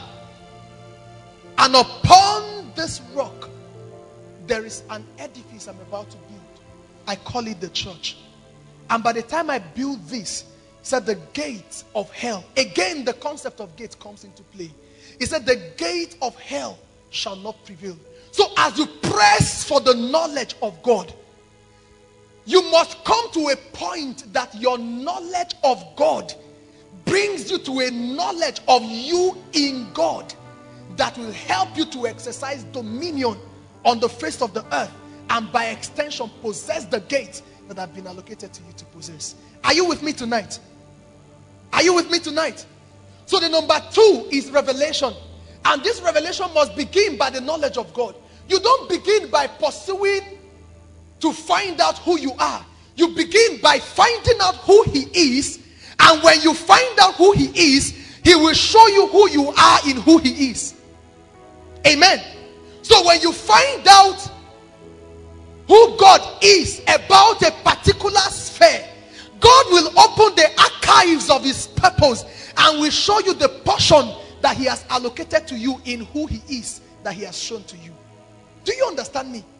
And upon this rock, there is an edifice I'm about to build. I call it the church. And by the time I build this, he said the gate of hell. Again, the concept of gate comes into play. He said the gate of hell shall not prevail. So as you press for the knowledge of God, you must come to a point that your knowledge of God brings you to a knowledge of you in God that will help you to exercise dominion on the face of the earth, and by extension possess the gates that have been allocated to you to possess. Are you with me tonight? Are you with me tonight? So the number two is revelation. And this revelation must begin by the knowledge of God. You don't begin by pursuing to find out who you are. You begin by finding out who he is. And when you find out who he is, he will show you who you are in who he is. Amen. So when you find out who God is about a particular sphere, God will open the archives of his purpose and will show you the portion that he has allocated to you in who he is, that he has shown to you. Do you understand me?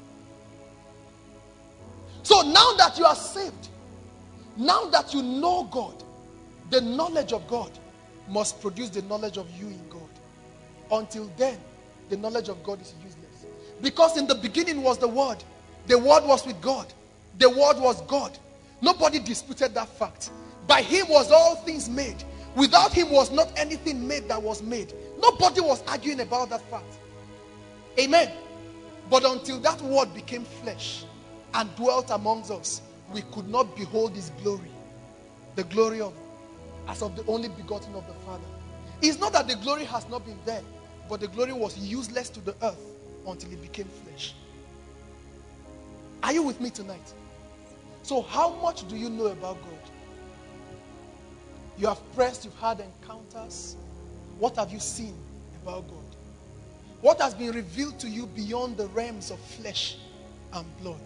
So now that you are saved, now that you know God, the knowledge of God must produce the knowledge of you in God. Until then, the knowledge of God is useless. Because in the beginning was the Word. The Word was with God. The Word was God. Nobody disputed that fact. By him was all things made. Without him was not anything made that was made. Nobody was arguing about that fact. Amen. But until that Word became flesh and dwelt amongst us, we could not behold his glory. The glory of, as of the only begotten of the Father. It's not that the glory has not been there, but the glory was useless to the earth until it became flesh. Are you with me tonight? So how much do you know about God? You have pressed, you've had encounters. What have you seen about God? What has been revealed to you beyond the realms of flesh and blood.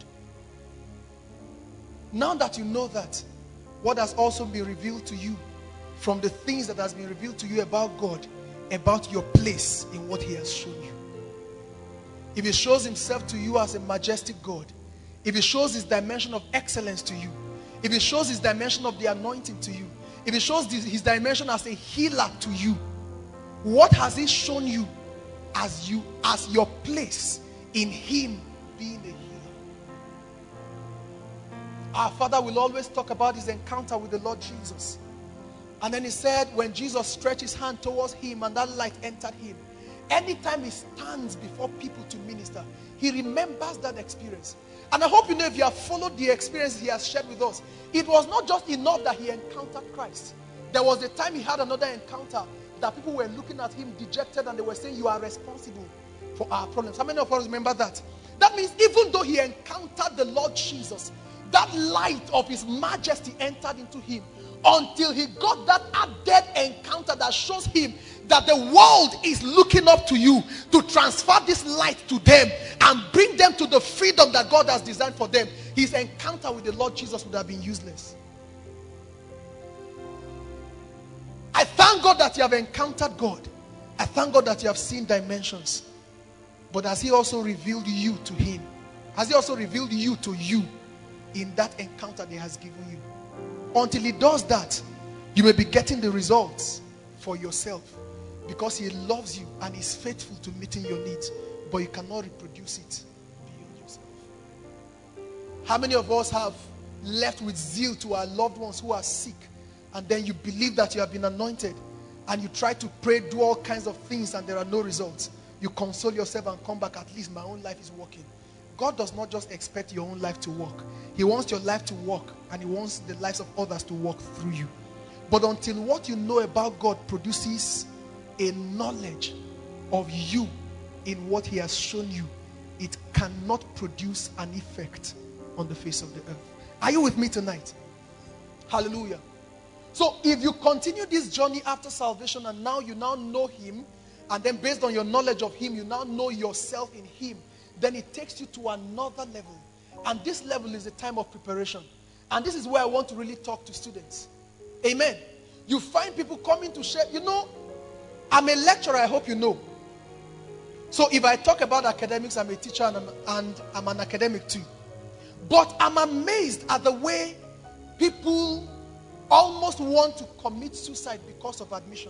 Now that you know that, what has also been revealed to you from the things that has been revealed to you about God, about your place in what he has shown you. If he shows himself to you as a majestic God, if he shows his dimension of excellence to you, if he shows his dimension of the anointing to you, if he shows his dimension as a healer to you, what has he shown you as you as your place in him being a healer? Our Father will always talk about his encounter with the Lord Jesus. And then he said, when Jesus stretched his hand towards him and that light entered him, anytime he stands before people to minister, he remembers that experience. And I hope you know, if you have followed the experience he has shared with us, it was not just enough that he encountered Christ. There was a time he had another encounter that people were looking at him dejected and they were saying, you are responsible for our problems. How many of us remember that? That means even though he encountered the Lord Jesus, that light of his majesty entered into him until he got that added encounter that shows him that the world is looking up to you to transfer this light to them and bring them to the freedom that God has designed for them. His encounter with the Lord Jesus would have been useless. I thank God that you have encountered God. I thank God that you have seen dimensions. But has he also revealed you to him? Has he also revealed you to you in that encounter that he has given you? Until he does that, you may be getting the results for yourself, because he loves you and is faithful to meeting your needs, but you cannot reproduce it beyond yourself. How many of us have left with zeal to our loved ones who are sick, and then you believe that you have been anointed, and you try to pray, do all kinds of things, and there are no results? You console yourself and come back, at least my own life is working. God does not just expect your own life to work. He wants your life to work, and he wants the lives of others to work through you. But until what you know about God produces a knowledge of you in what he has shown you, it cannot produce an effect on the face of the earth. Are you with me tonight? Hallelujah. So if you continue this journey after salvation, and now you now know him, and then based on your knowledge of him, you now know yourself in him, then it takes you to another level. And this level is a time of preparation. And this is where I want to really talk to students. Amen. You find people coming to share. You know, I'm a lecturer, I hope you know. So if I talk about academics, I'm a teacher and I'm, and I'm an academic too. But I'm amazed at the way people almost want to commit suicide because of admission.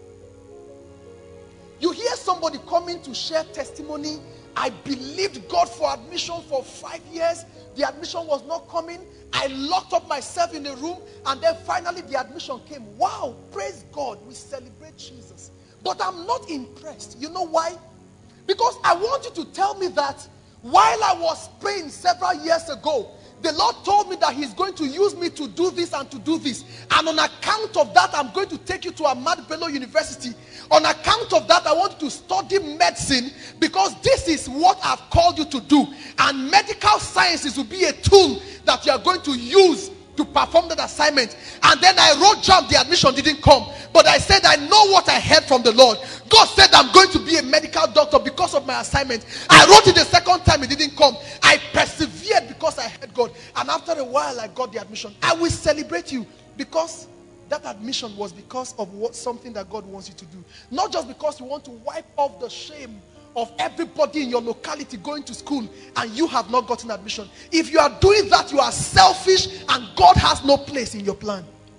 You hear somebody coming to share testimony. I believed God for admission for five years. The admission was not coming. I locked up myself in a room, and then finally the admission came. Wow, praise God. We celebrate Jesus. But I'm not impressed. You know why? Because I want you to tell me that while I was praying several years ago, the Lord told me that he's going to use me to do this and to do this. And on account of that, I'm going to take you to Ahmadu Bello University. On account of that, I want you to study medicine, because this is what I've called you to do. And medical sciences will be a tool that you are going to use to perform that assignment. And then I wrote jump, the admission didn't come. But I said, I know what I heard from the Lord. God said I'm going to be a medical doctor because of my assignment. I wrote it the second time, it didn't come. I persevered because I heard God. And after a while, I got the admission. I will celebrate you, because that admission was because of what something that God wants you to do. Not just because you want to wipe off the shame of everybody in your locality going to school and you have not gotten admission. If you are doing that, you are selfish, and God has no place in your plan.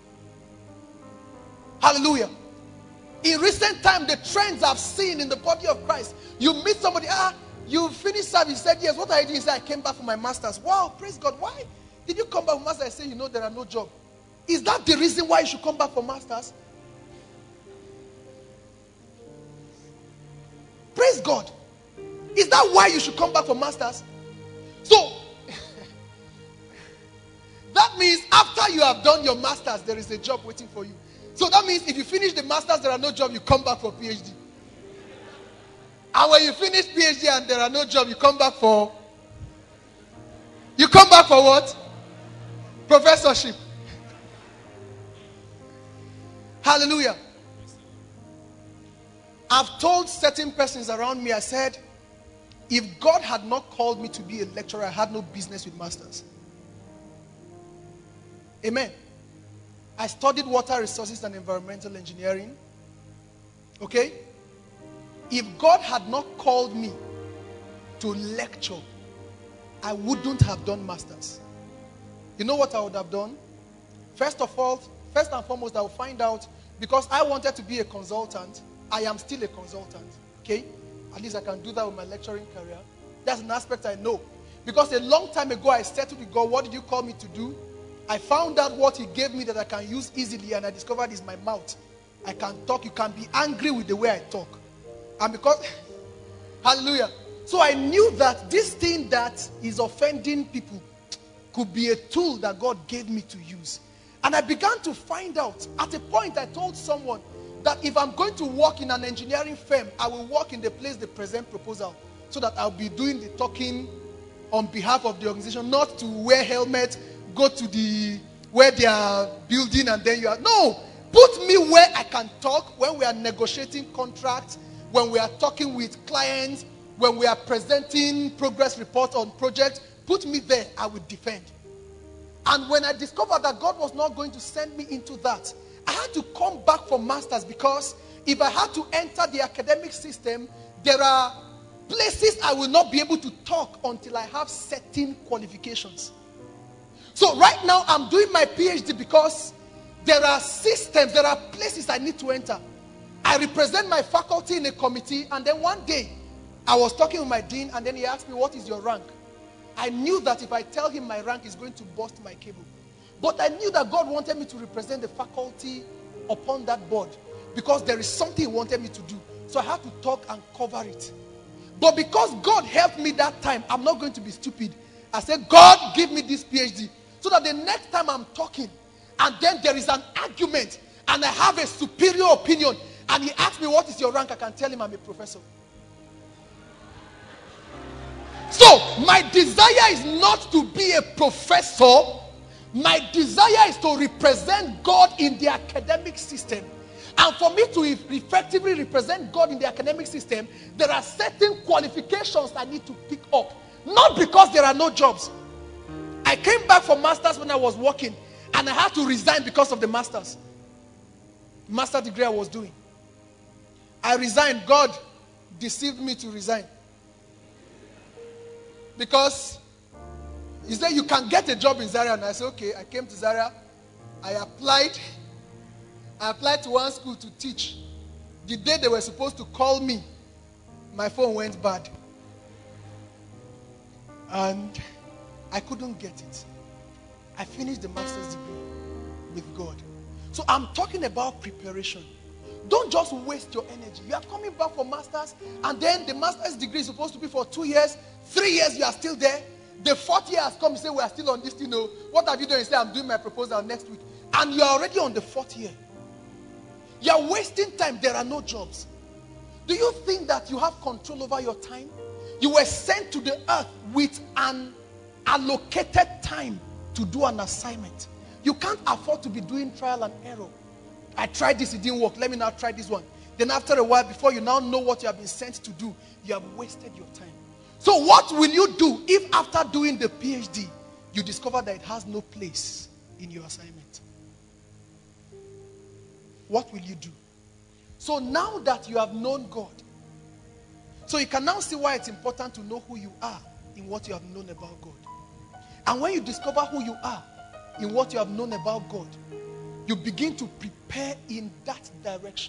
Hallelujah. In recent time, the trends I've seen in the body of Christ, you meet somebody, ah, you finished service, said yes, what are you doing? He said, I came back for my master's. Wow, praise God. Why did you come back for master's? I say, you know, there are no jobs. Is that the reason why you should come back for master's? Praise God. Is that why you should come back for masters? So, that means after you have done your masters, there is a job waiting for you. So that means if you finish the masters, there are no job, you come back for PhD. And when you finish PhD and there are no job, you come back for... You come back for what? Professorship. Hallelujah. I've told certain persons around me, I said, If God had not called me to be a lecturer, I had no business with masters. Amen. I studied water resources and environmental engineering. Okay? If God had not called me to lecture, I wouldn't have done masters. You know what I would have done? First of all, first and foremost, I will find out, because I wanted to be a consultant, I am still a consultant. Okay? At least I can do that with my lecturing career. That's an aspect I know. Because a long time ago, I settled with God, what did you call me to do? I found out what he gave me that I can use easily, and I discovered is my mouth. I can talk. You can be angry with the way I talk. And because, hallelujah. So I knew that this thing that is offending people could be a tool that God gave me to use. And I began to find out. At a point, I told someone that if I'm going to work in an engineering firm, I will work in the place they present proposal, so that I'll be doing the talking on behalf of the organization, not to wear helmet, go to the where they are building, and then you are no. Put me where I can talk when we are negotiating contracts, when we are talking with clients, when we are presenting progress reports on projects. Put me there, I will defend. And when I discovered that God was not going to send me into that, I had to come back for masters, because if I had to enter the academic system, there are places I will not be able to talk until I have certain qualifications. So right now I'm doing my PhD because there are systems, there are places I need to enter. I represent my faculty in a committee, and then one day I was talking with my dean, and then he asked me, what is your rank? I knew that if I tell him my rank is going to burst my cable. But I knew that God wanted me to represent the faculty upon that board, because there is something he wanted me to do. So I had to talk and cover it. But because God helped me that time, I'm not going to be stupid. I said, God, give me this PhD, so that the next time I'm talking, and then there is an argument, and I have a superior opinion, and he asks me, what is your rank? I can tell him I'm a professor. So, my desire is not to be a professor. My desire is to represent God in the academic system. And for me to effectively represent God in the academic system, there are certain qualifications I need to pick up. Not because there are no jobs. I came back for masters when I was working, and I had to resign because of the masters. Master degree I was doing. I resigned. God deceived me to resign. Because he said, you can get a job in Zaria. And I said, okay. I came to Zaria. I applied. I applied to one school to teach. The day they were supposed to call me, my phone went bad. And I couldn't get it. I finished the master's degree with God. So I'm talking about preparation. Don't just waste your energy. You are coming back for masters, and then the master's degree is supposed to be for two years. Three years, you are still there. The fourth year has come, you say, we are still on this thing. You know, what have you done? You say, I'm doing my proposal next week. And you are already on the fourth year. You are wasting time. There are no jobs. Do you think that you have control over your time? You were sent to the earth with an allocated time to do an assignment. You can't afford to be doing trial and error. I tried this, it didn't work. Let me now try this one. Then after a while, before you now know what you have been sent to do, you have wasted your time. So what will you do if after doing the PhD, you discover that it has no place in your assignment? What will you do? So now that you have known God, so you can now see why it's important to know who you are in what you have known about God. And when you discover who you are in what you have known about God, you begin to prepare in that direction.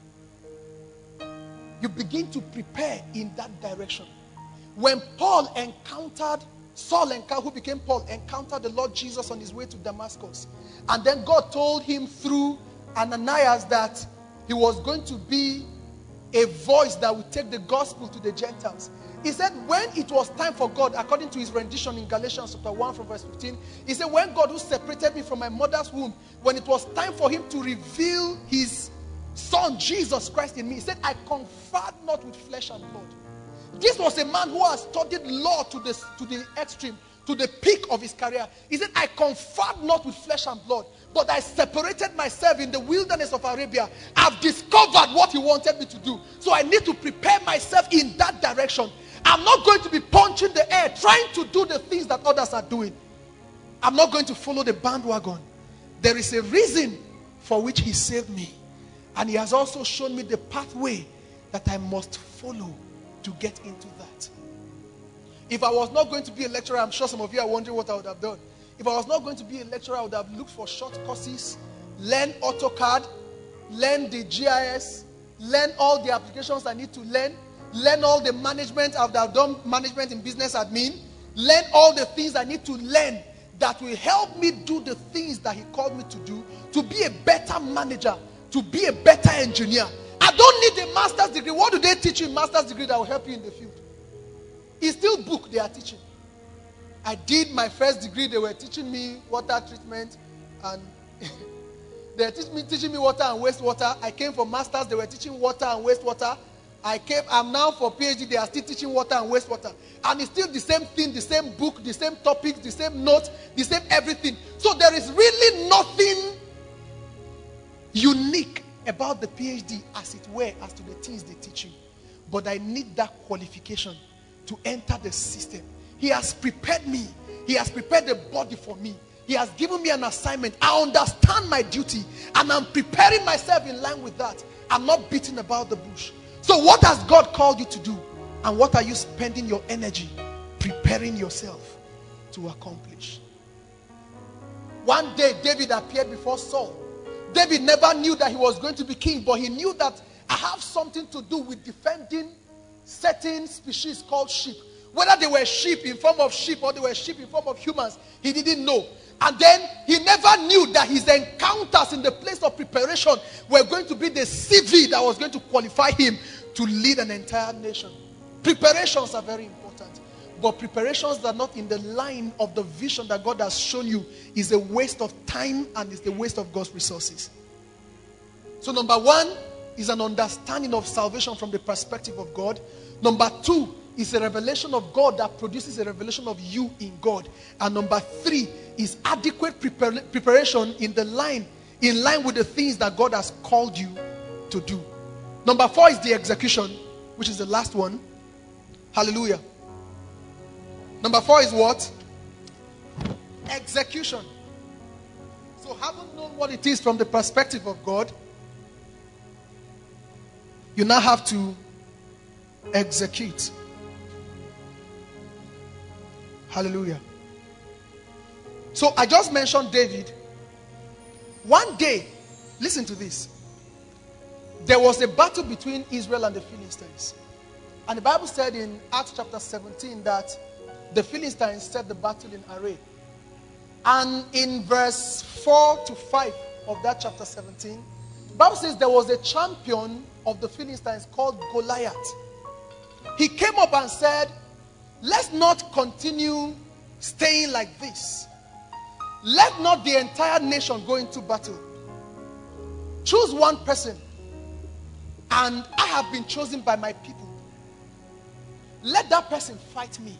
You begin to prepare in that direction. When Paul encountered, Saul, encountered, who became Paul, encountered the Lord Jesus on his way to Damascus. And then God told him through Ananias that he was going to be a voice that would take the gospel to the Gentiles. He said when it was time for God, according to his rendition in Galatians chapter one from verse fifteen, he said, when God who separated me from my mother's womb, when it was time for him to reveal his son Jesus Christ in me, he said, I conferred not with flesh and blood. This was a man who has studied law to the, to the extreme, to the peak of his career. He said, I conferred not with flesh and blood, but I separated myself in the wilderness of Arabia. I've discovered what he wanted me to do. So I need to prepare myself in that direction. I'm not going to be punching the air, trying to do the things that others are doing. I'm not going to follow the bandwagon. There is a reason for which he saved me. And he has also shown me the pathway that I must follow to get into that. If I was not going to be a lecturer, I'm sure some of you are wondering what I would have done. If I was not going to be a lecturer, I would have looked for short courses, learn AutoCAD, learn the G I S, learn all the applications I need to learn, learn all the management. I would have done management in business admin, learn all the things I need to learn that will help me do the things that he called me to do, to be a better manager, to be a better engineer. I don't need a master's degree. What do they teach you in master's degree that will help you in the field? It's still book they are teaching. I did my first degree. They were teaching me water treatment, and they were teaching me, teaching me water and wastewater. I came for masters. They were teaching water and wastewater. I came. I'm now for PhD. They are still teaching water and wastewater, and it's still the same thing, the same book, the same topics, the same notes, the same everything. So there is really nothing unique about the PhD, as it were, as to the things they teach you. But I need that qualification to enter the system. He has prepared me. He has prepared the body for me. He has given me an assignment. I understand my duty, and I'm preparing myself in line with that. I'm not beating about the bush. So what has God called you to do? And what are you spending your energy preparing yourself to accomplish? One day David appeared before Saul. David never knew that he was going to be king, but he knew that I have something to do with defending certain species called sheep. Whether they were sheep in form of sheep or they were sheep in form of humans, he didn't know. And then he never knew that his encounters in the place of preparation were going to be the C V that was going to qualify him to lead an entire nation. Preparations are very important. But preparations that are not in the line of the vision that God has shown you is a waste of time and is the waste of God's resources. So number one is an understanding of salvation from the perspective of God. Number two is a revelation of God that produces a revelation of you in God. And number three is adequate prepar- preparation in the line, in line with the things that God has called you to do. Number four is the execution, which is the last one. Hallelujah. Number four is what? Execution. So having known what it is from the perspective of God, you now have to execute. Hallelujah. So I just mentioned David. One day, listen to this. There was a battle between Israel and the Philistines. And the Bible said in Acts chapter seventeen that the Philistines set the battle in array. And in verse four to five of that chapter seventeen, the Bible says there was a champion of the Philistines called Goliath. He came up and said, let's not continue staying like this. Let not the entire nation go into battle. Choose one person. And I have been chosen by my people. Let that person fight me.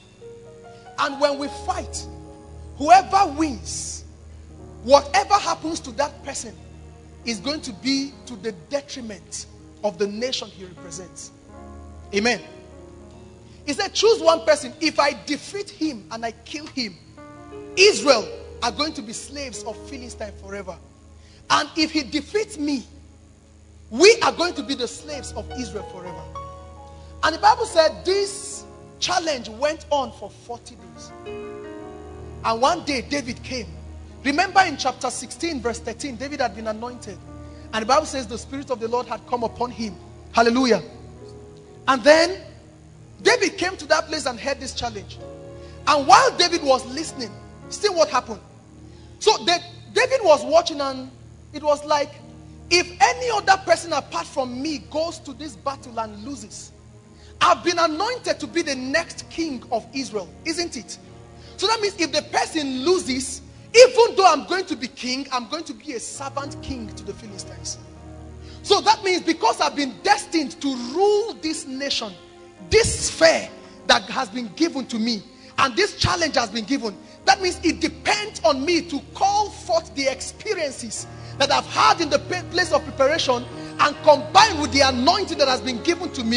And when we fight, whoever wins, whatever happens to that person is going to be to the detriment of the nation he represents. Amen. He said, choose one person. If I defeat him and I kill him, Israel are going to be slaves of Philistine forever. And if he defeats me, we are going to be the slaves of Israel forever. And the Bible said this challenge went on for forty days. And one day David came. Remember in chapter sixteen verse thirteen, David had been anointed. And the Bible says the Spirit of the Lord had come upon him. Hallelujah. And then David came to that place and heard this challenge. And while David was listening, still what happened? So the, David was watching, and it was like, if any other person apart from me goes to this battle and loses, I've been anointed to be the next king of Israel, isn't it? So that means if the person loses, even though I'm going to be king, I'm going to be a servant king to the Philistines. So that means because I've been destined to rule this nation, this sphere that has been given to me, and this challenge has been given, that means it depends on me to call forth the experiences that I've had in the place of preparation and combine with the anointing that has been given to me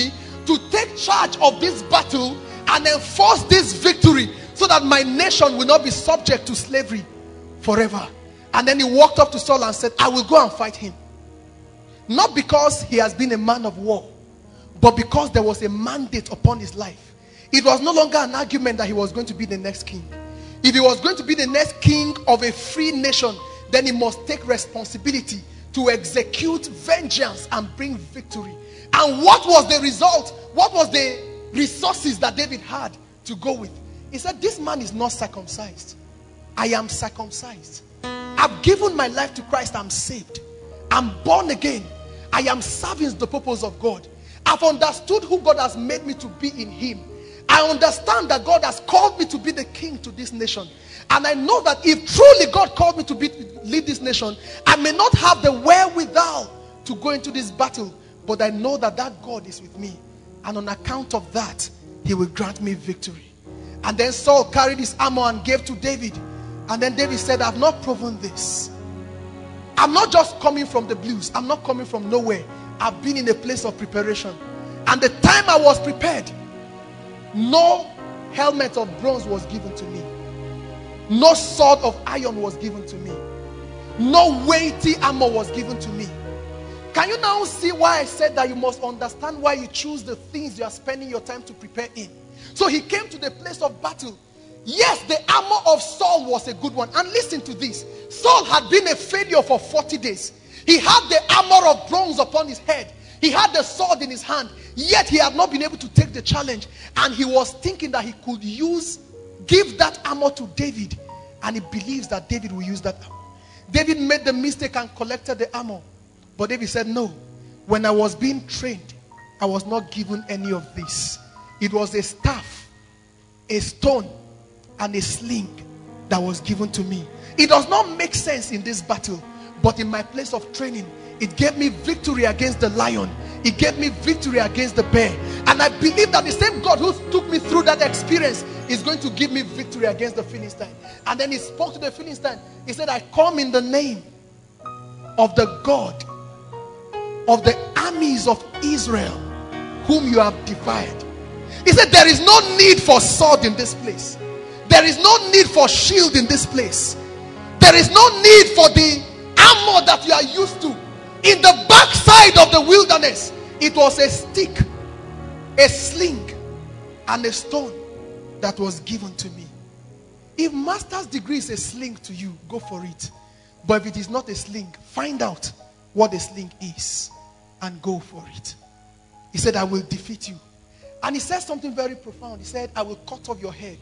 to take charge of this battle and enforce this victory so that my nation will not be subject to slavery forever. And then he walked up to Saul and said, I will go and fight him. Not because he has been a man of war, but because there was a mandate upon his life. It was no longer an argument that he was going to be the next king. If he was going to be the next king of a free nation, then he must take responsibility to execute vengeance and bring victory. And what was the result? What was the resources that David had to go with? He said, this man is not circumcised. I am circumcised. I've given my life to Christ. I'm saved. I'm born again. I am serving the purpose of God. I've understood who God has made me to be in him. I understand that God has called me to be the king to this nation. And I know that if truly God called me to be, lead this nation, I may not have the wherewithal to go into this battle, but I know that that God is with me. And on account of that, he will grant me victory. And then Saul carried his armor and gave to David. And then David said, I've not proven this. I'm not just coming from the blues. I'm not coming from nowhere. I've been in a place of preparation. And the time I was prepared, no helmet of bronze was given to me. No sword of iron was given to me. No weighty armor was given to me. Can you now see why I said that you must understand why you choose the things you are spending your time to prepare in? So he came to the place of battle. Yes, the armor of Saul was a good one. And listen to this. Saul had been a failure for forty days. He had the armor of bronze upon his head. He had the sword in his hand. Yet he had not been able to take the challenge. And he was thinking that he could use, give that armor to David. And he believes that David will use that armor. David made the mistake and collected the armor. But David said, no. When I was being trained, I was not given any of this. It was a staff, a stone, and a sling that was given to me. It does not make sense in this battle, but in my place of training, it gave me victory against the lion. It gave me victory against the bear. And I believe that the same God who took me through that experience is going to give me victory against the Philistine. And then he spoke to the Philistine. He said, I come in the name of the God of the armies of Israel, whom you have defied. He said, there is no need for sword in this place. There is no need for shield in this place. There is no need for the armor that you are used to. In the backside of the wilderness, it was a stick, a sling, and a stone that was given to me. If master's degree is a sling to you, go for it. But if it is not a sling, find out what a sling is and go for it. He said, I will defeat you. And he said something very profound. He said, I will cut off your head.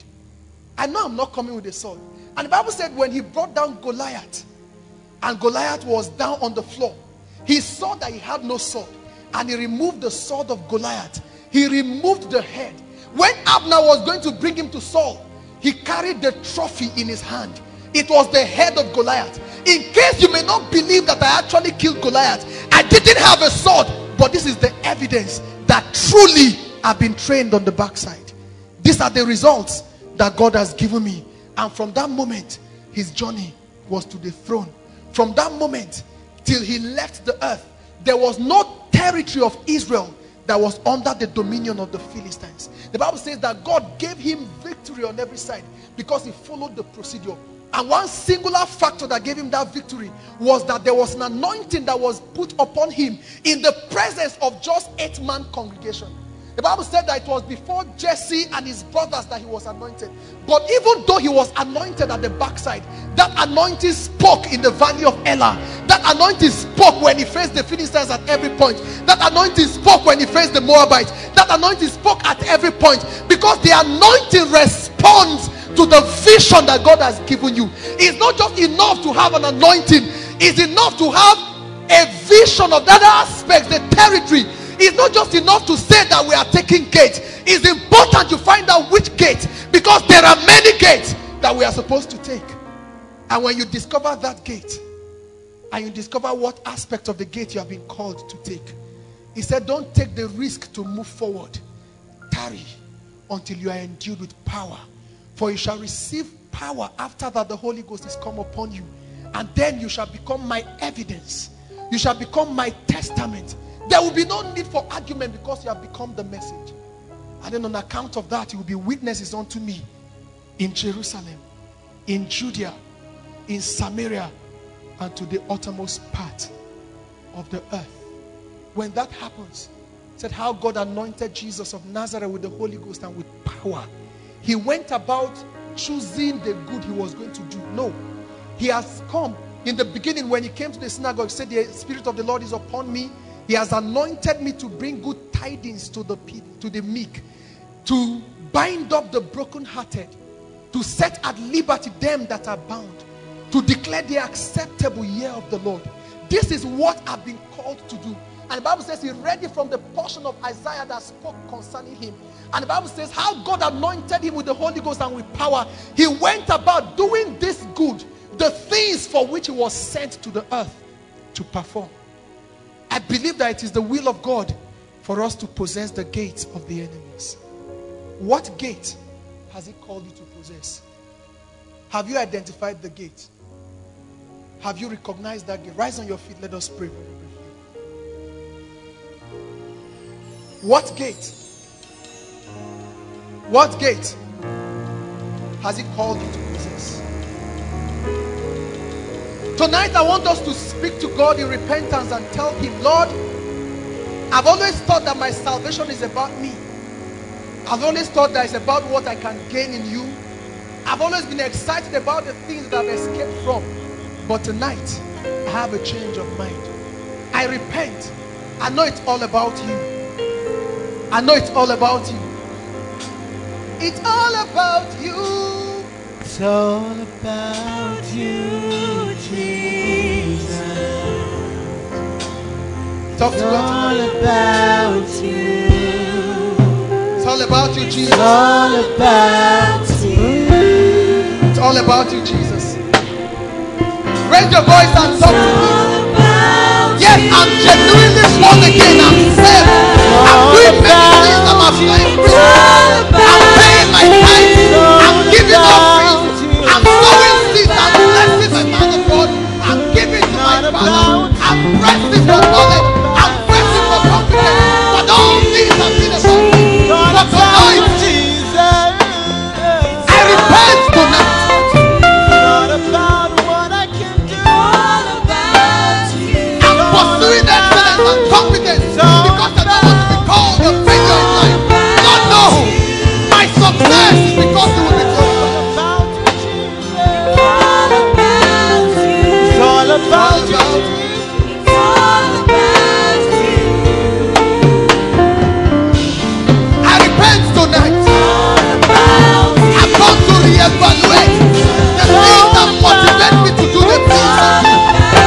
I know I'm not coming with a sword. And the Bible said when he brought down Goliath, and Goliath was down on the floor, he saw that he had no sword. And he removed the sword of Goliath. He removed the head. When Abner was going to bring him to Saul, he carried the trophy in his hand. It was the head of Goliath. In case you may not believe that I actually killed Goliath, I didn't have a sword, but this is the evidence that truly I've been trained on the backside. These are the results that God has given me. And from that moment, his journey was to the throne. From that moment till he left the earth, there was no territory of Israel that was under the dominion of the Philistines. The Bible says that God gave him victory on every side because he followed the procedure. And one singular factor that gave him that victory was that there was an anointing that was put upon him in the presence of just eight-man congregation. The Bible said that it was before Jesse and his brothers that he was anointed. But even though he was anointed at the backside, that anointing spoke in the valley of Elah. That anointing spoke when he faced the Philistines at every point. That anointing spoke when he faced the Moabites. That anointing spoke at every point. Because the anointing responds to the vision that God has given you. It's not just enough to have an anointing. It's enough to have a vision of that aspect, the territory. It's not just enough to say that we are taking gates. It's important to find out which gate, because there are many gates that we are supposed to take. And when you discover that gate, and you discover what aspect of the gate you have been called to take, he said, don't take the risk to move forward. Tarry until you are endued with power. For you shall receive power after that the Holy Ghost is come upon you. And then you shall become my evidence. You shall become my testament. There will be no need for argument because you have become the message. And then on account of that, you will be witnesses unto me in Jerusalem, in Judea, in Samaria, and to the uttermost part of the earth. When that happens, said how God anointed Jesus of Nazareth with the Holy Ghost and with power. He went about choosing the good he was going to do. No, he has come. In the beginning, when he came to the synagogue, he said, the Spirit of the Lord is upon me. He has anointed me to bring good tidings to the to the meek, to bind up the brokenhearted, to set at liberty them that are bound, to declare the acceptable year of the Lord. This is what I've been called to do. And the Bible says he read it from the portion of Isaiah that spoke concerning him. And the Bible says how God anointed him with the Holy Ghost and with power. He went about doing this good, the things for which he was sent to the earth to perform. I believe that it is the will of God for us to possess the gates of the enemies. What gate has he called you to possess? Have you identified the gate? Have you recognized that gate? Rise on your feet. Let us pray. What gate? What gate has he called you to possess? Tonight I want us to speak to God in repentance and tell him, Lord, I've always thought that my salvation is about me. I've always thought that it's about what I can gain in you. I've always been excited about the things that I've escaped from. But tonight, I have a change of mind. I repent. I know it's all about you. I know it's all about you. It's all about you. It's all about you, Jesus. Talk to It's God. all about you. It's all about you, Jesus. It's all about you. It's all about you, Jesus. Raise your voice and talk to me. Yes, I'm genuinely born again. I'm saved. I'm doing many things. I'm applying prayer. I'm paying my tithes. I'm giving offerings. I'm sowing seeds. I'm blessing my man of God. I'm giving to my father. I'm pressing for knowledge. I'm pressing for confidence. But all things have been about me. But tonight, I repent tonight. Pursuing excellence and competence because I don't want to be called a failure in life. Lord, no. My success is because you will be glorified. It's all about you. I repent tonight. I've come to reevaluate the things that motivate me to do the things I do.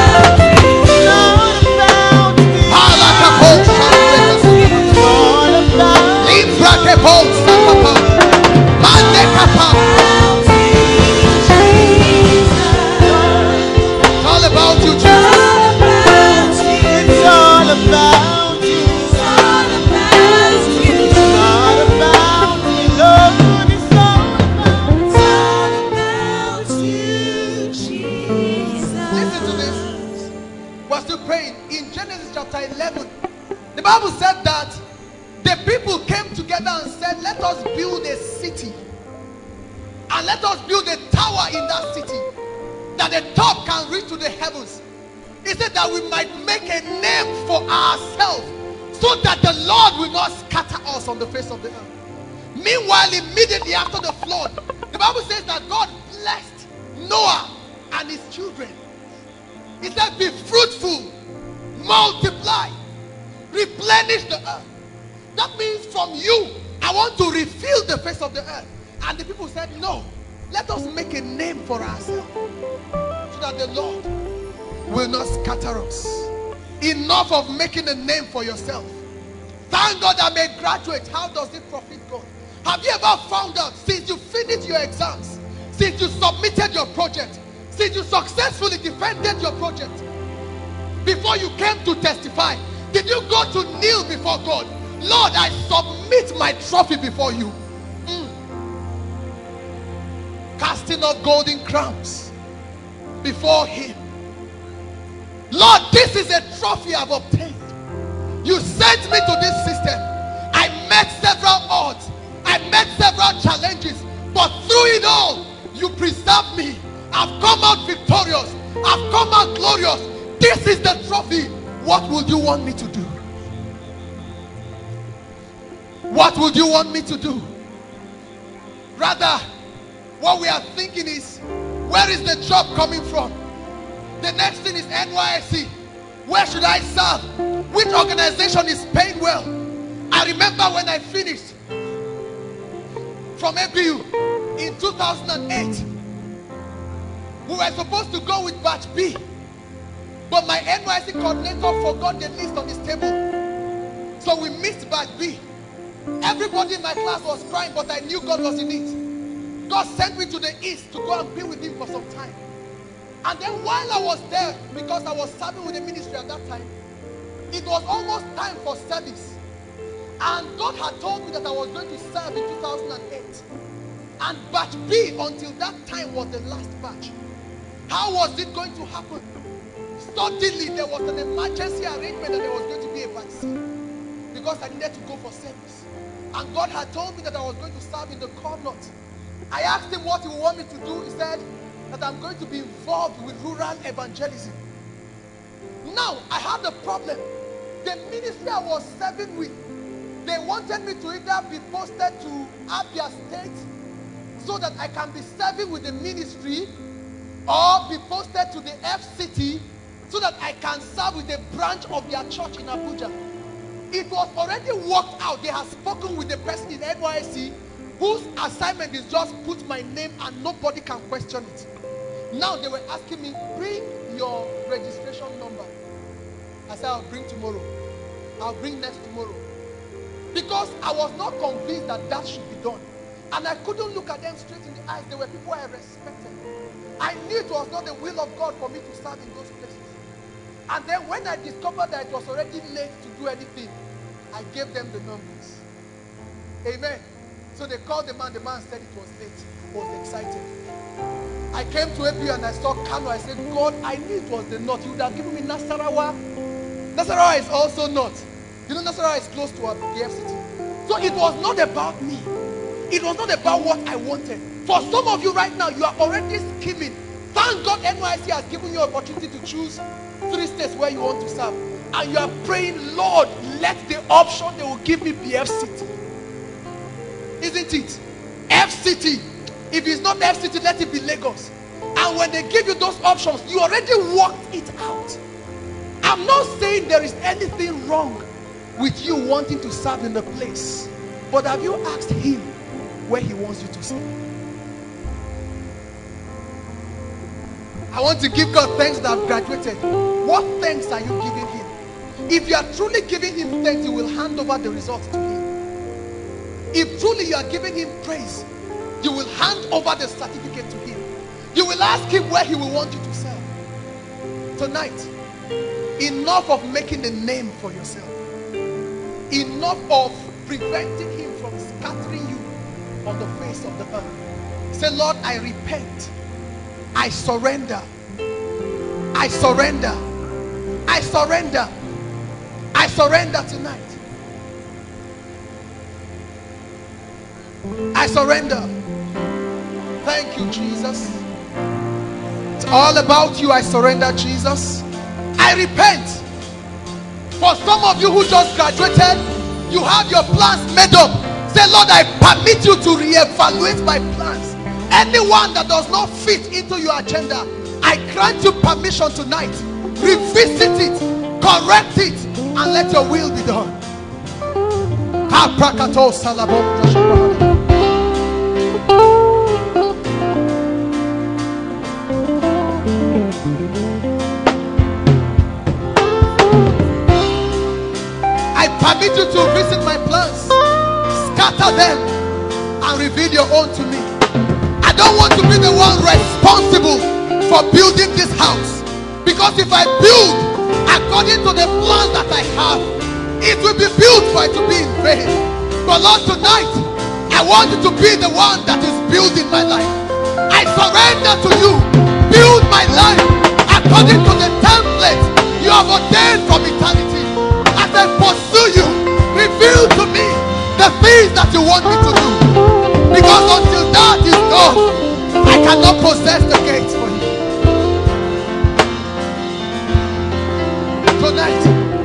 All about you, Jesus. It's all about you. It's all about you. It's all about you, Lord. It's all about you, Jesus. Listen to this. We're still praying. In Genesis chapter eleven, the Bible said that the people came together and said, let us build a city. And let us build a tower in that city, that the top can reach to the heavens. He said that we might make a name for ourselves, so that the Lord will not scatter us on the face of the earth. Meanwhile, immediately after the flood, the Bible says that God blessed Noah and his children. He said, be fruitful, multiply, replenish the earth. That means from you, I want to refill the face of the earth. And the people said, no, let us make a name for ourselves, so that the Lord will not scatter us. Enough of making a name for yourself. Thank God I'm a graduate. How does it profit God? Have you ever found out, since you finished your exams, since you submitted your project, since you successfully defended your project, before you came to testify, did you go to kneel before God? Lord, I submit my trophy before you. Mm. Casting up golden crowns before him. Lord, this is a trophy I've obtained. You sent me to this system. I met several odds. I met several challenges. But through it all, you preserved me. I've come out victorious. I've come out glorious. This is the trophy. What would you want me to do? What would you want me to do? Rather, what we are thinking is, where is the job coming from? The next thing is N Y S C. Where should I serve? Which organization is paying well? I remember when I finished from A B U in two thousand eight. We were supposed to go with batch B, but my N Y S C coordinator forgot the list on his table. So we missed batch B. Everybody in my class was crying, but I knew God was in it. God sent me to the east to go and be with him for some time. And then while I was there, because I was serving with the ministry at that time, it was almost time for service. And God had told me that I was going to serve in two thousand eight. And batch B until that time was the last batch. How was it going to happen? Suddenly there was an emergency arrangement that there was going to be a batch C, because I needed to go for service. And God had told me that I was going to serve in the core north. I asked him what he would want me to do. He said that I'm going to be involved with rural evangelism. Now, I had a problem. The ministry I was serving with, they wanted me to either be posted to Abia State so that I can be serving with the ministry, or be posted to the F C T so that I can serve with a branch of their church in Abuja. It was already worked out. They had spoken with the person in N Y S C whose assignment is just put my name and nobody can question it. Now they were asking me, bring your registration number. I said, I'll bring tomorrow. I'll bring next tomorrow. Because I was not convinced that that should be done. And I couldn't look at them straight in the eyes. They were people I respected. I knew it was not the will of God for me to serve in those places. And then when I discovered that it was already late to do anything, I gave them the numbers. Amen. So they called the man. The man said it was late. He was excited. I came to A P U and I saw Kano. I said, God, I knew it was the north. You would have given me Nasarawa. Nasarawa is also north. You know, Nasarawa is close to our P F C T. So it was not about me. It was not about what I wanted. For some of you right now, you are already scheming. Thank God N Y S C has given you an opportunity to choose three states where you want to serve. And you are praying, Lord, let the option they will give me be F C T. Isn't it? F C T. If it's not F C T, let it be Lagos. And when they give you those options, you already worked it out. I'm not saying there is anything wrong with you wanting to serve in the place. But have you asked him where he wants you to serve? I want to give God thanks that I've graduated. What thanks are you giving him? If you are truly giving him thanks, he will hand over the results to him. If truly you are giving him praise, you will hand over the certificate to him. You will ask him where he will want you to serve. Tonight, enough of making a name for yourself. Enough of preventing him from scattering you on the face of the earth. Say, Lord, I repent. I surrender. I surrender. I surrender. I surrender tonight. I surrender. Thank you, Jesus. It's all about you. I surrender, Jesus. I repent. For some of you who just graduated, you have your plans made up. Say, Lord, I permit you to reevaluate my plans. Anyone that does not fit into your agenda, I grant you permission tonight. Revisit it, correct it, and let your will be done. I permit you to visit my plans, scatter them, and reveal your own to me. I don't want to be the one responsible for building this house, because if I build according to the plans that I have, it will be built for it to be in vain. But Lord, tonight I want you to be the one that is building my life. I surrender to you. Build my life according to the template you have ordained from eternity. As I pursue you, reveal to me the things that you want me to do. Because until that is done, I cannot possess the gates for you. Tonight,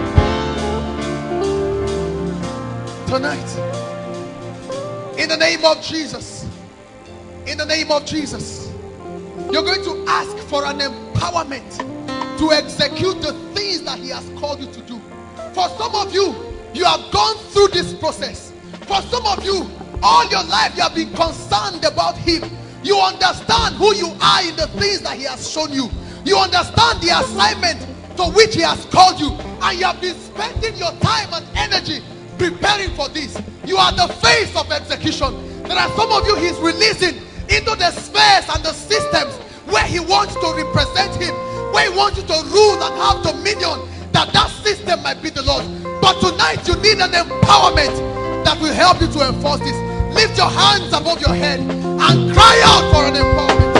tonight, in the name of Jesus, in the name of Jesus, you're going to ask for an empowerment to execute the things that He has called you to do. For some of you, you have gone through this process. For some of you, all your life you have been concerned about Him. You understand who you are in the things that He has shown you. You understand the assignment to which He has called you, and you have been spending your time and energy preparing for this. You are the face of execution. There are some of you He's releasing into the spheres and the systems where He wants to represent Him, where He wants you to rule and have dominion, that that system might be the Lord. But tonight you need an empowerment that will help you to enforce this. Lift your hands above your head and cry out for an empowerment.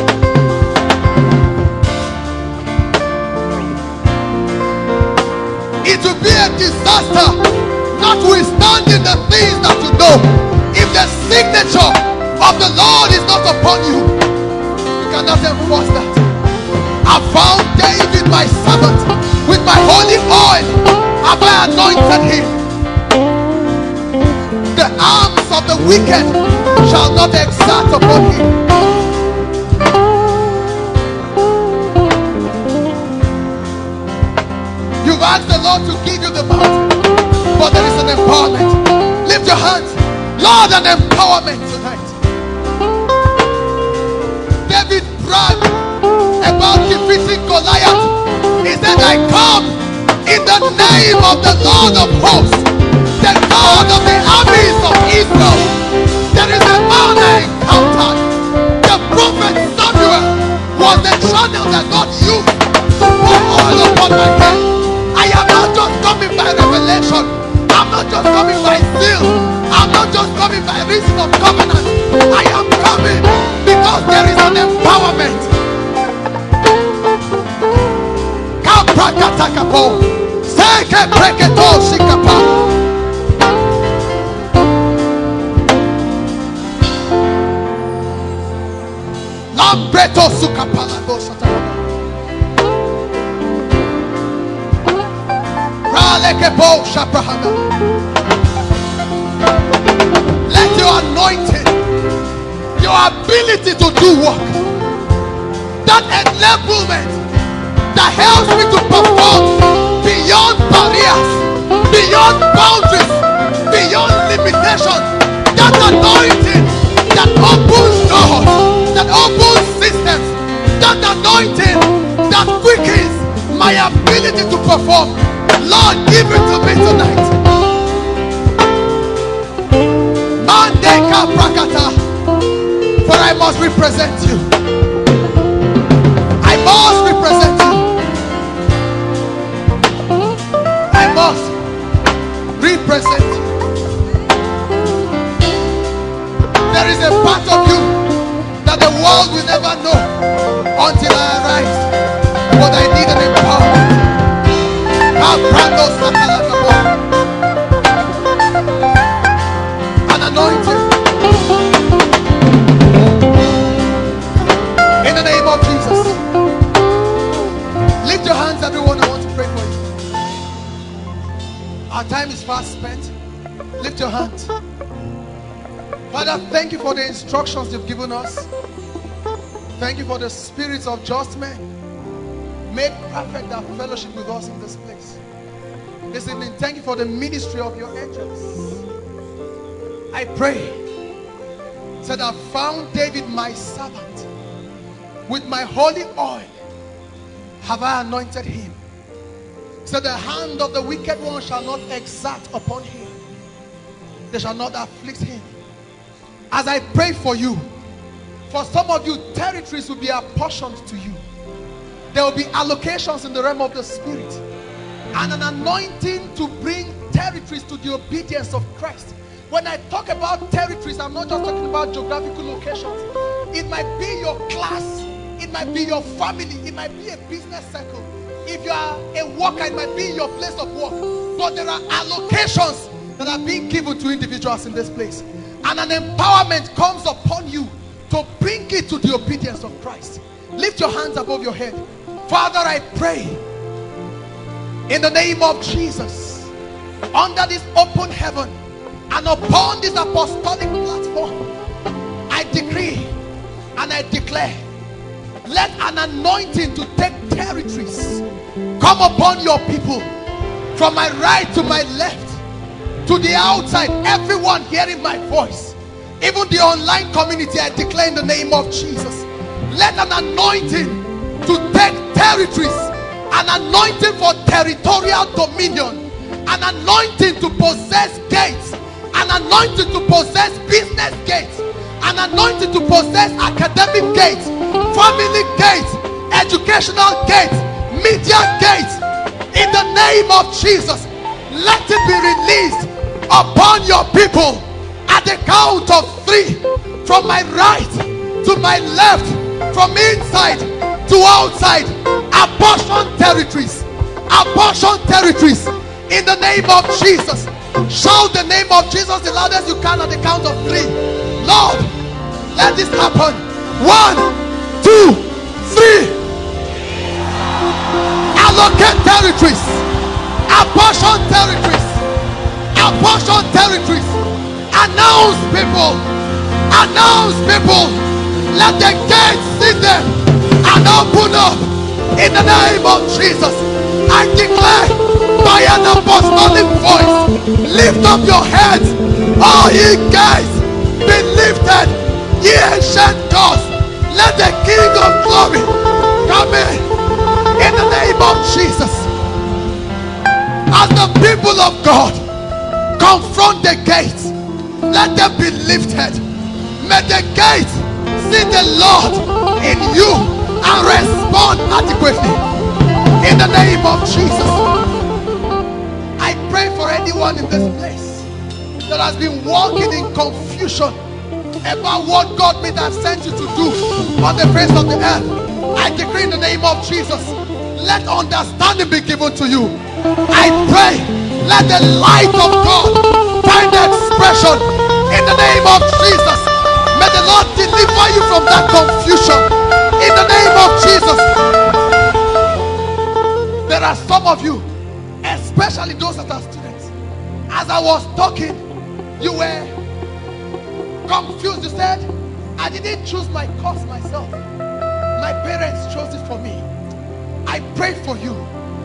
It will be a disaster, notwithstanding the things that you know, if the signature of the Lord is not upon you. You cannot enforce that. I found David my servant, with my holy oil have I anointed him. The arms of the wicked shall not exert upon him. You've asked the Lord to give you the mountain, but there is an empowerment. Lift your hands. Lord, an empowerment tonight. David bragged about defeating Goliath. He said, I come in the name of the Lord of hosts, the God of the armies of Israel. There is a man I encountered. The prophet Samuel was the channel that God used to pour oil upon my head. I am not just coming by revelation. I'm not just coming by zeal. I'm not just coming by reason of covenant. I am coming because there is an empowerment. Prakatakapo, Seke Preketo Sikapa. Lambreto Sukapala Bosataba. Ralekepo Shaprahana. Let your anointing, your ability to do work, that enablement that helps me to perform beyond barriers, beyond boundaries, beyond limitations. That anointing that opens doors, that opens systems, that anointing that quickens my ability to perform. Lord, give it to me tonight. Mandeka Prakata, for I must represent you. I must represent you. I must represent you. There is a part of you that the world will never know until I arise. But I need an empowerment. An anointing. In the name of Jesus. Lift your hands, everyone. I want to pray for you. Our time is fast spent. Lift your hands. Father, thank you for the instructions you've given us. Thank you for the spirits of just men. Make perfect that fellowship with us in this place. This evening, thank you for the ministry of your angels. I pray, said, I found David my servant. With my holy oil have I anointed him. So the hand of the wicked one shall not exert upon him. They shall not afflict him. As I pray for you, for some of you, territories will be apportioned to you. There will be allocations in the realm of the spirit, and an anointing to bring territories to the obedience of Christ. When I talk about territories, I'm not just talking about geographical locations. It might be your class, it might be your family, it might be a business circle. If you are a worker, it might be your place of work. But there are allocations that are being given to individuals in this place. And an empowerment comes upon you to bring it to the obedience of Christ. Lift your hands above your head. Father, I pray in the name of Jesus, under this open heaven and upon this apostolic platform, I decree and I declare, let an anointing to take territories come upon your people, from my right to my left, to the outside, everyone hearing my voice, even the online community. I declare in the name of Jesus, let an anointing to take territories, an anointing for territorial dominion, an anointing to possess gates, an anointing to possess business gates, an anointing to possess academic gates, family gates, educational gates, media gates. In the name of Jesus, let it be released upon your people at the count of three, from my right to my left, from inside to outside. Abortion territories, abortion territories, in the name of Jesus. Shout the name of Jesus the loudest you can at the count of three. Lord, let this happen. One, two, three. Allocate territories, abortion territories, abortion territories. Announce people, announce people. Let the gates see them and open up in the name of Jesus. I declare by an apostolic voice, lift up your heads, all ye gates, be lifted, ye ancient doors. Let the King of glory come in, in the name of Jesus. As the people of God confront the gates, let them be lifted. May the gates see the Lord in you and respond adequately, in the name of Jesus. I pray for anyone in this place that has been walking in confusion about what God may have sent you to do on the face of the earth. I decree in the name of Jesus, let understanding be given to you. I pray, let the light of God find expression in the name of Jesus. May the Lord deliver you from that confusion in the name of Jesus. There are some of you, especially those that are students, as I was talking, you were confused. You said, I didn't choose my course myself, my parents chose it for me. I pray for you,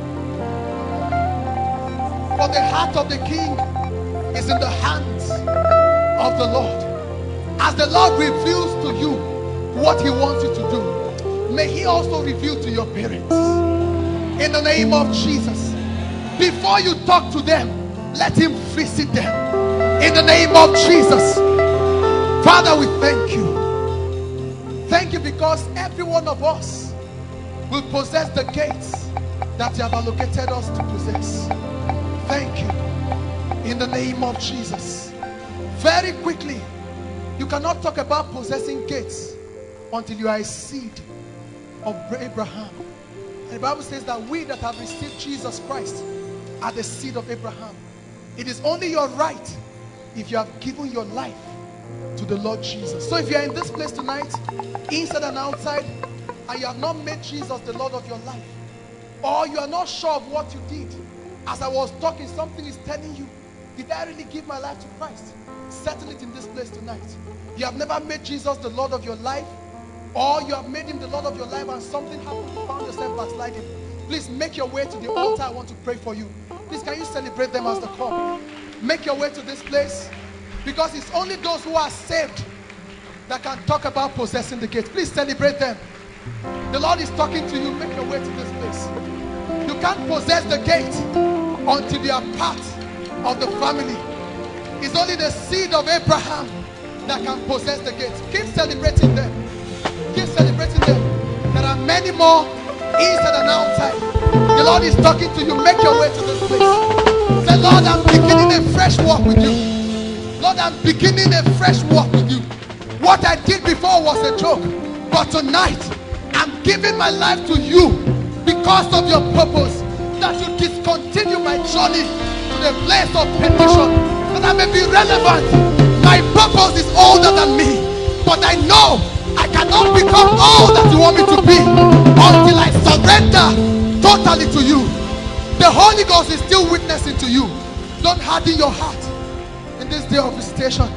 for the heart of the king is in the hands of the Lord. As the Lord reveals to you what he wants you to do, may he also reveal to your parents, in the name of Jesus. Before you talk to them, let him visit them, in the name of Jesus. Father, we thank you. Thank you because every one of us will possess the gates that you have allocated us to possess. Thank you, in the name of Jesus. Very quickly, you cannot talk about possessing gates until you are a seed of Abraham. And the Bible says that we that have received Jesus Christ are the seed of Abraham. It is only your right if you have given your life to the Lord Jesus. So if you are in this place tonight, inside and outside, and you have not made Jesus the Lord of your life, or you are not sure of what you did, as I was talking, something is telling you, did I really give my life to Christ? Settle it in this place tonight. You have never made Jesus the Lord of your life, or you have made him the Lord of your life and something happened, you found yourself backsliding. Please make your way to the altar. I want to pray for you. Please, can you celebrate them as they come? Make your way to this place, because it's only those who are saved that can talk about possessing the gate. Please celebrate them. The Lord is talking to you. Make your way to this place. You can't possess the gate until you are part of the family. It's only the seed of Abraham that can possess the gates. Keep celebrating them. Keep celebrating them. There are many more inside and outside. The Lord is talking to you. Make your way to this place. Say, Lord, I'm beginning a fresh walk with you. Lord, I'm beginning a fresh walk with you. What I did before was a joke, but tonight I'm giving my life to you because of your purpose, that you discontinue my journey to the place of petition, that I may be relevant. My purpose is older than me, but I know I cannot become all that you want me to be until I surrender totally to you. The Holy Ghost is still witnessing to you. Don't harden your heart in this day of visitation.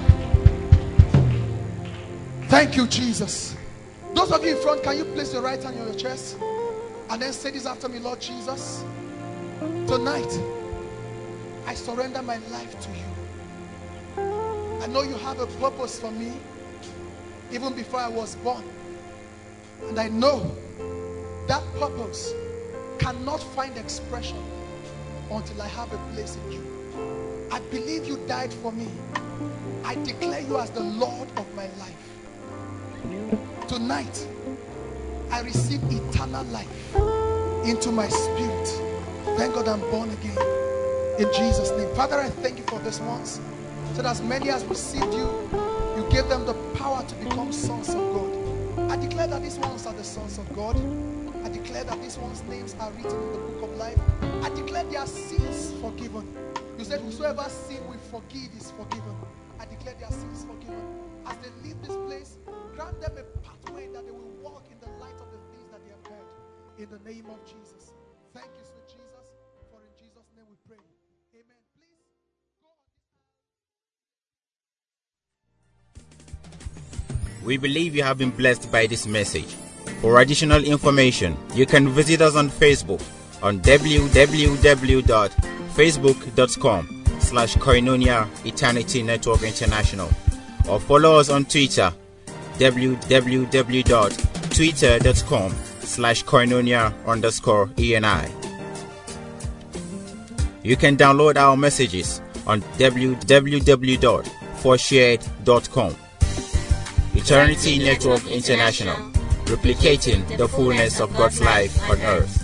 Thank you, Jesus. Those of you in front, can you place your right hand on your chest and then say this after me? Lord Jesus, tonight I surrender my life to you. I know you have a purpose for me even before I was born, and I know that purpose cannot find expression until I have a place in you. I believe you died for me. I declare you as the Lord of my life. Tonight I receive eternal life into my spirit. Thank God I'm born again in Jesus' name. Father, I thank you for this ones, so that as many as received you, you gave them the power to become sons of God. I declare that these ones are the sons of God. I declare that these ones' names are written in the book of life. I declare their sins forgiven. You said whosoever sin we forgive is forgiven. I declare their sins forgiven. As they leave this place, grant them a pathway that they will walk in the light of the things that they have heard. In the name of Jesus. Thank you, sweet Jesus, for in Jesus' name we pray. Amen. Please go on. We believe you have been blessed by this message. For additional information, you can visit us on Facebook on w w w dot facebook dot com slash Koinonia Eternity Network International, or follow us on Twitter w w w dot twitter dot com slash Koinonia underscore ENI. You can download our messages on w w w dot for shared dot com. Eternity Network International, replicating the fullness of God's life on earth.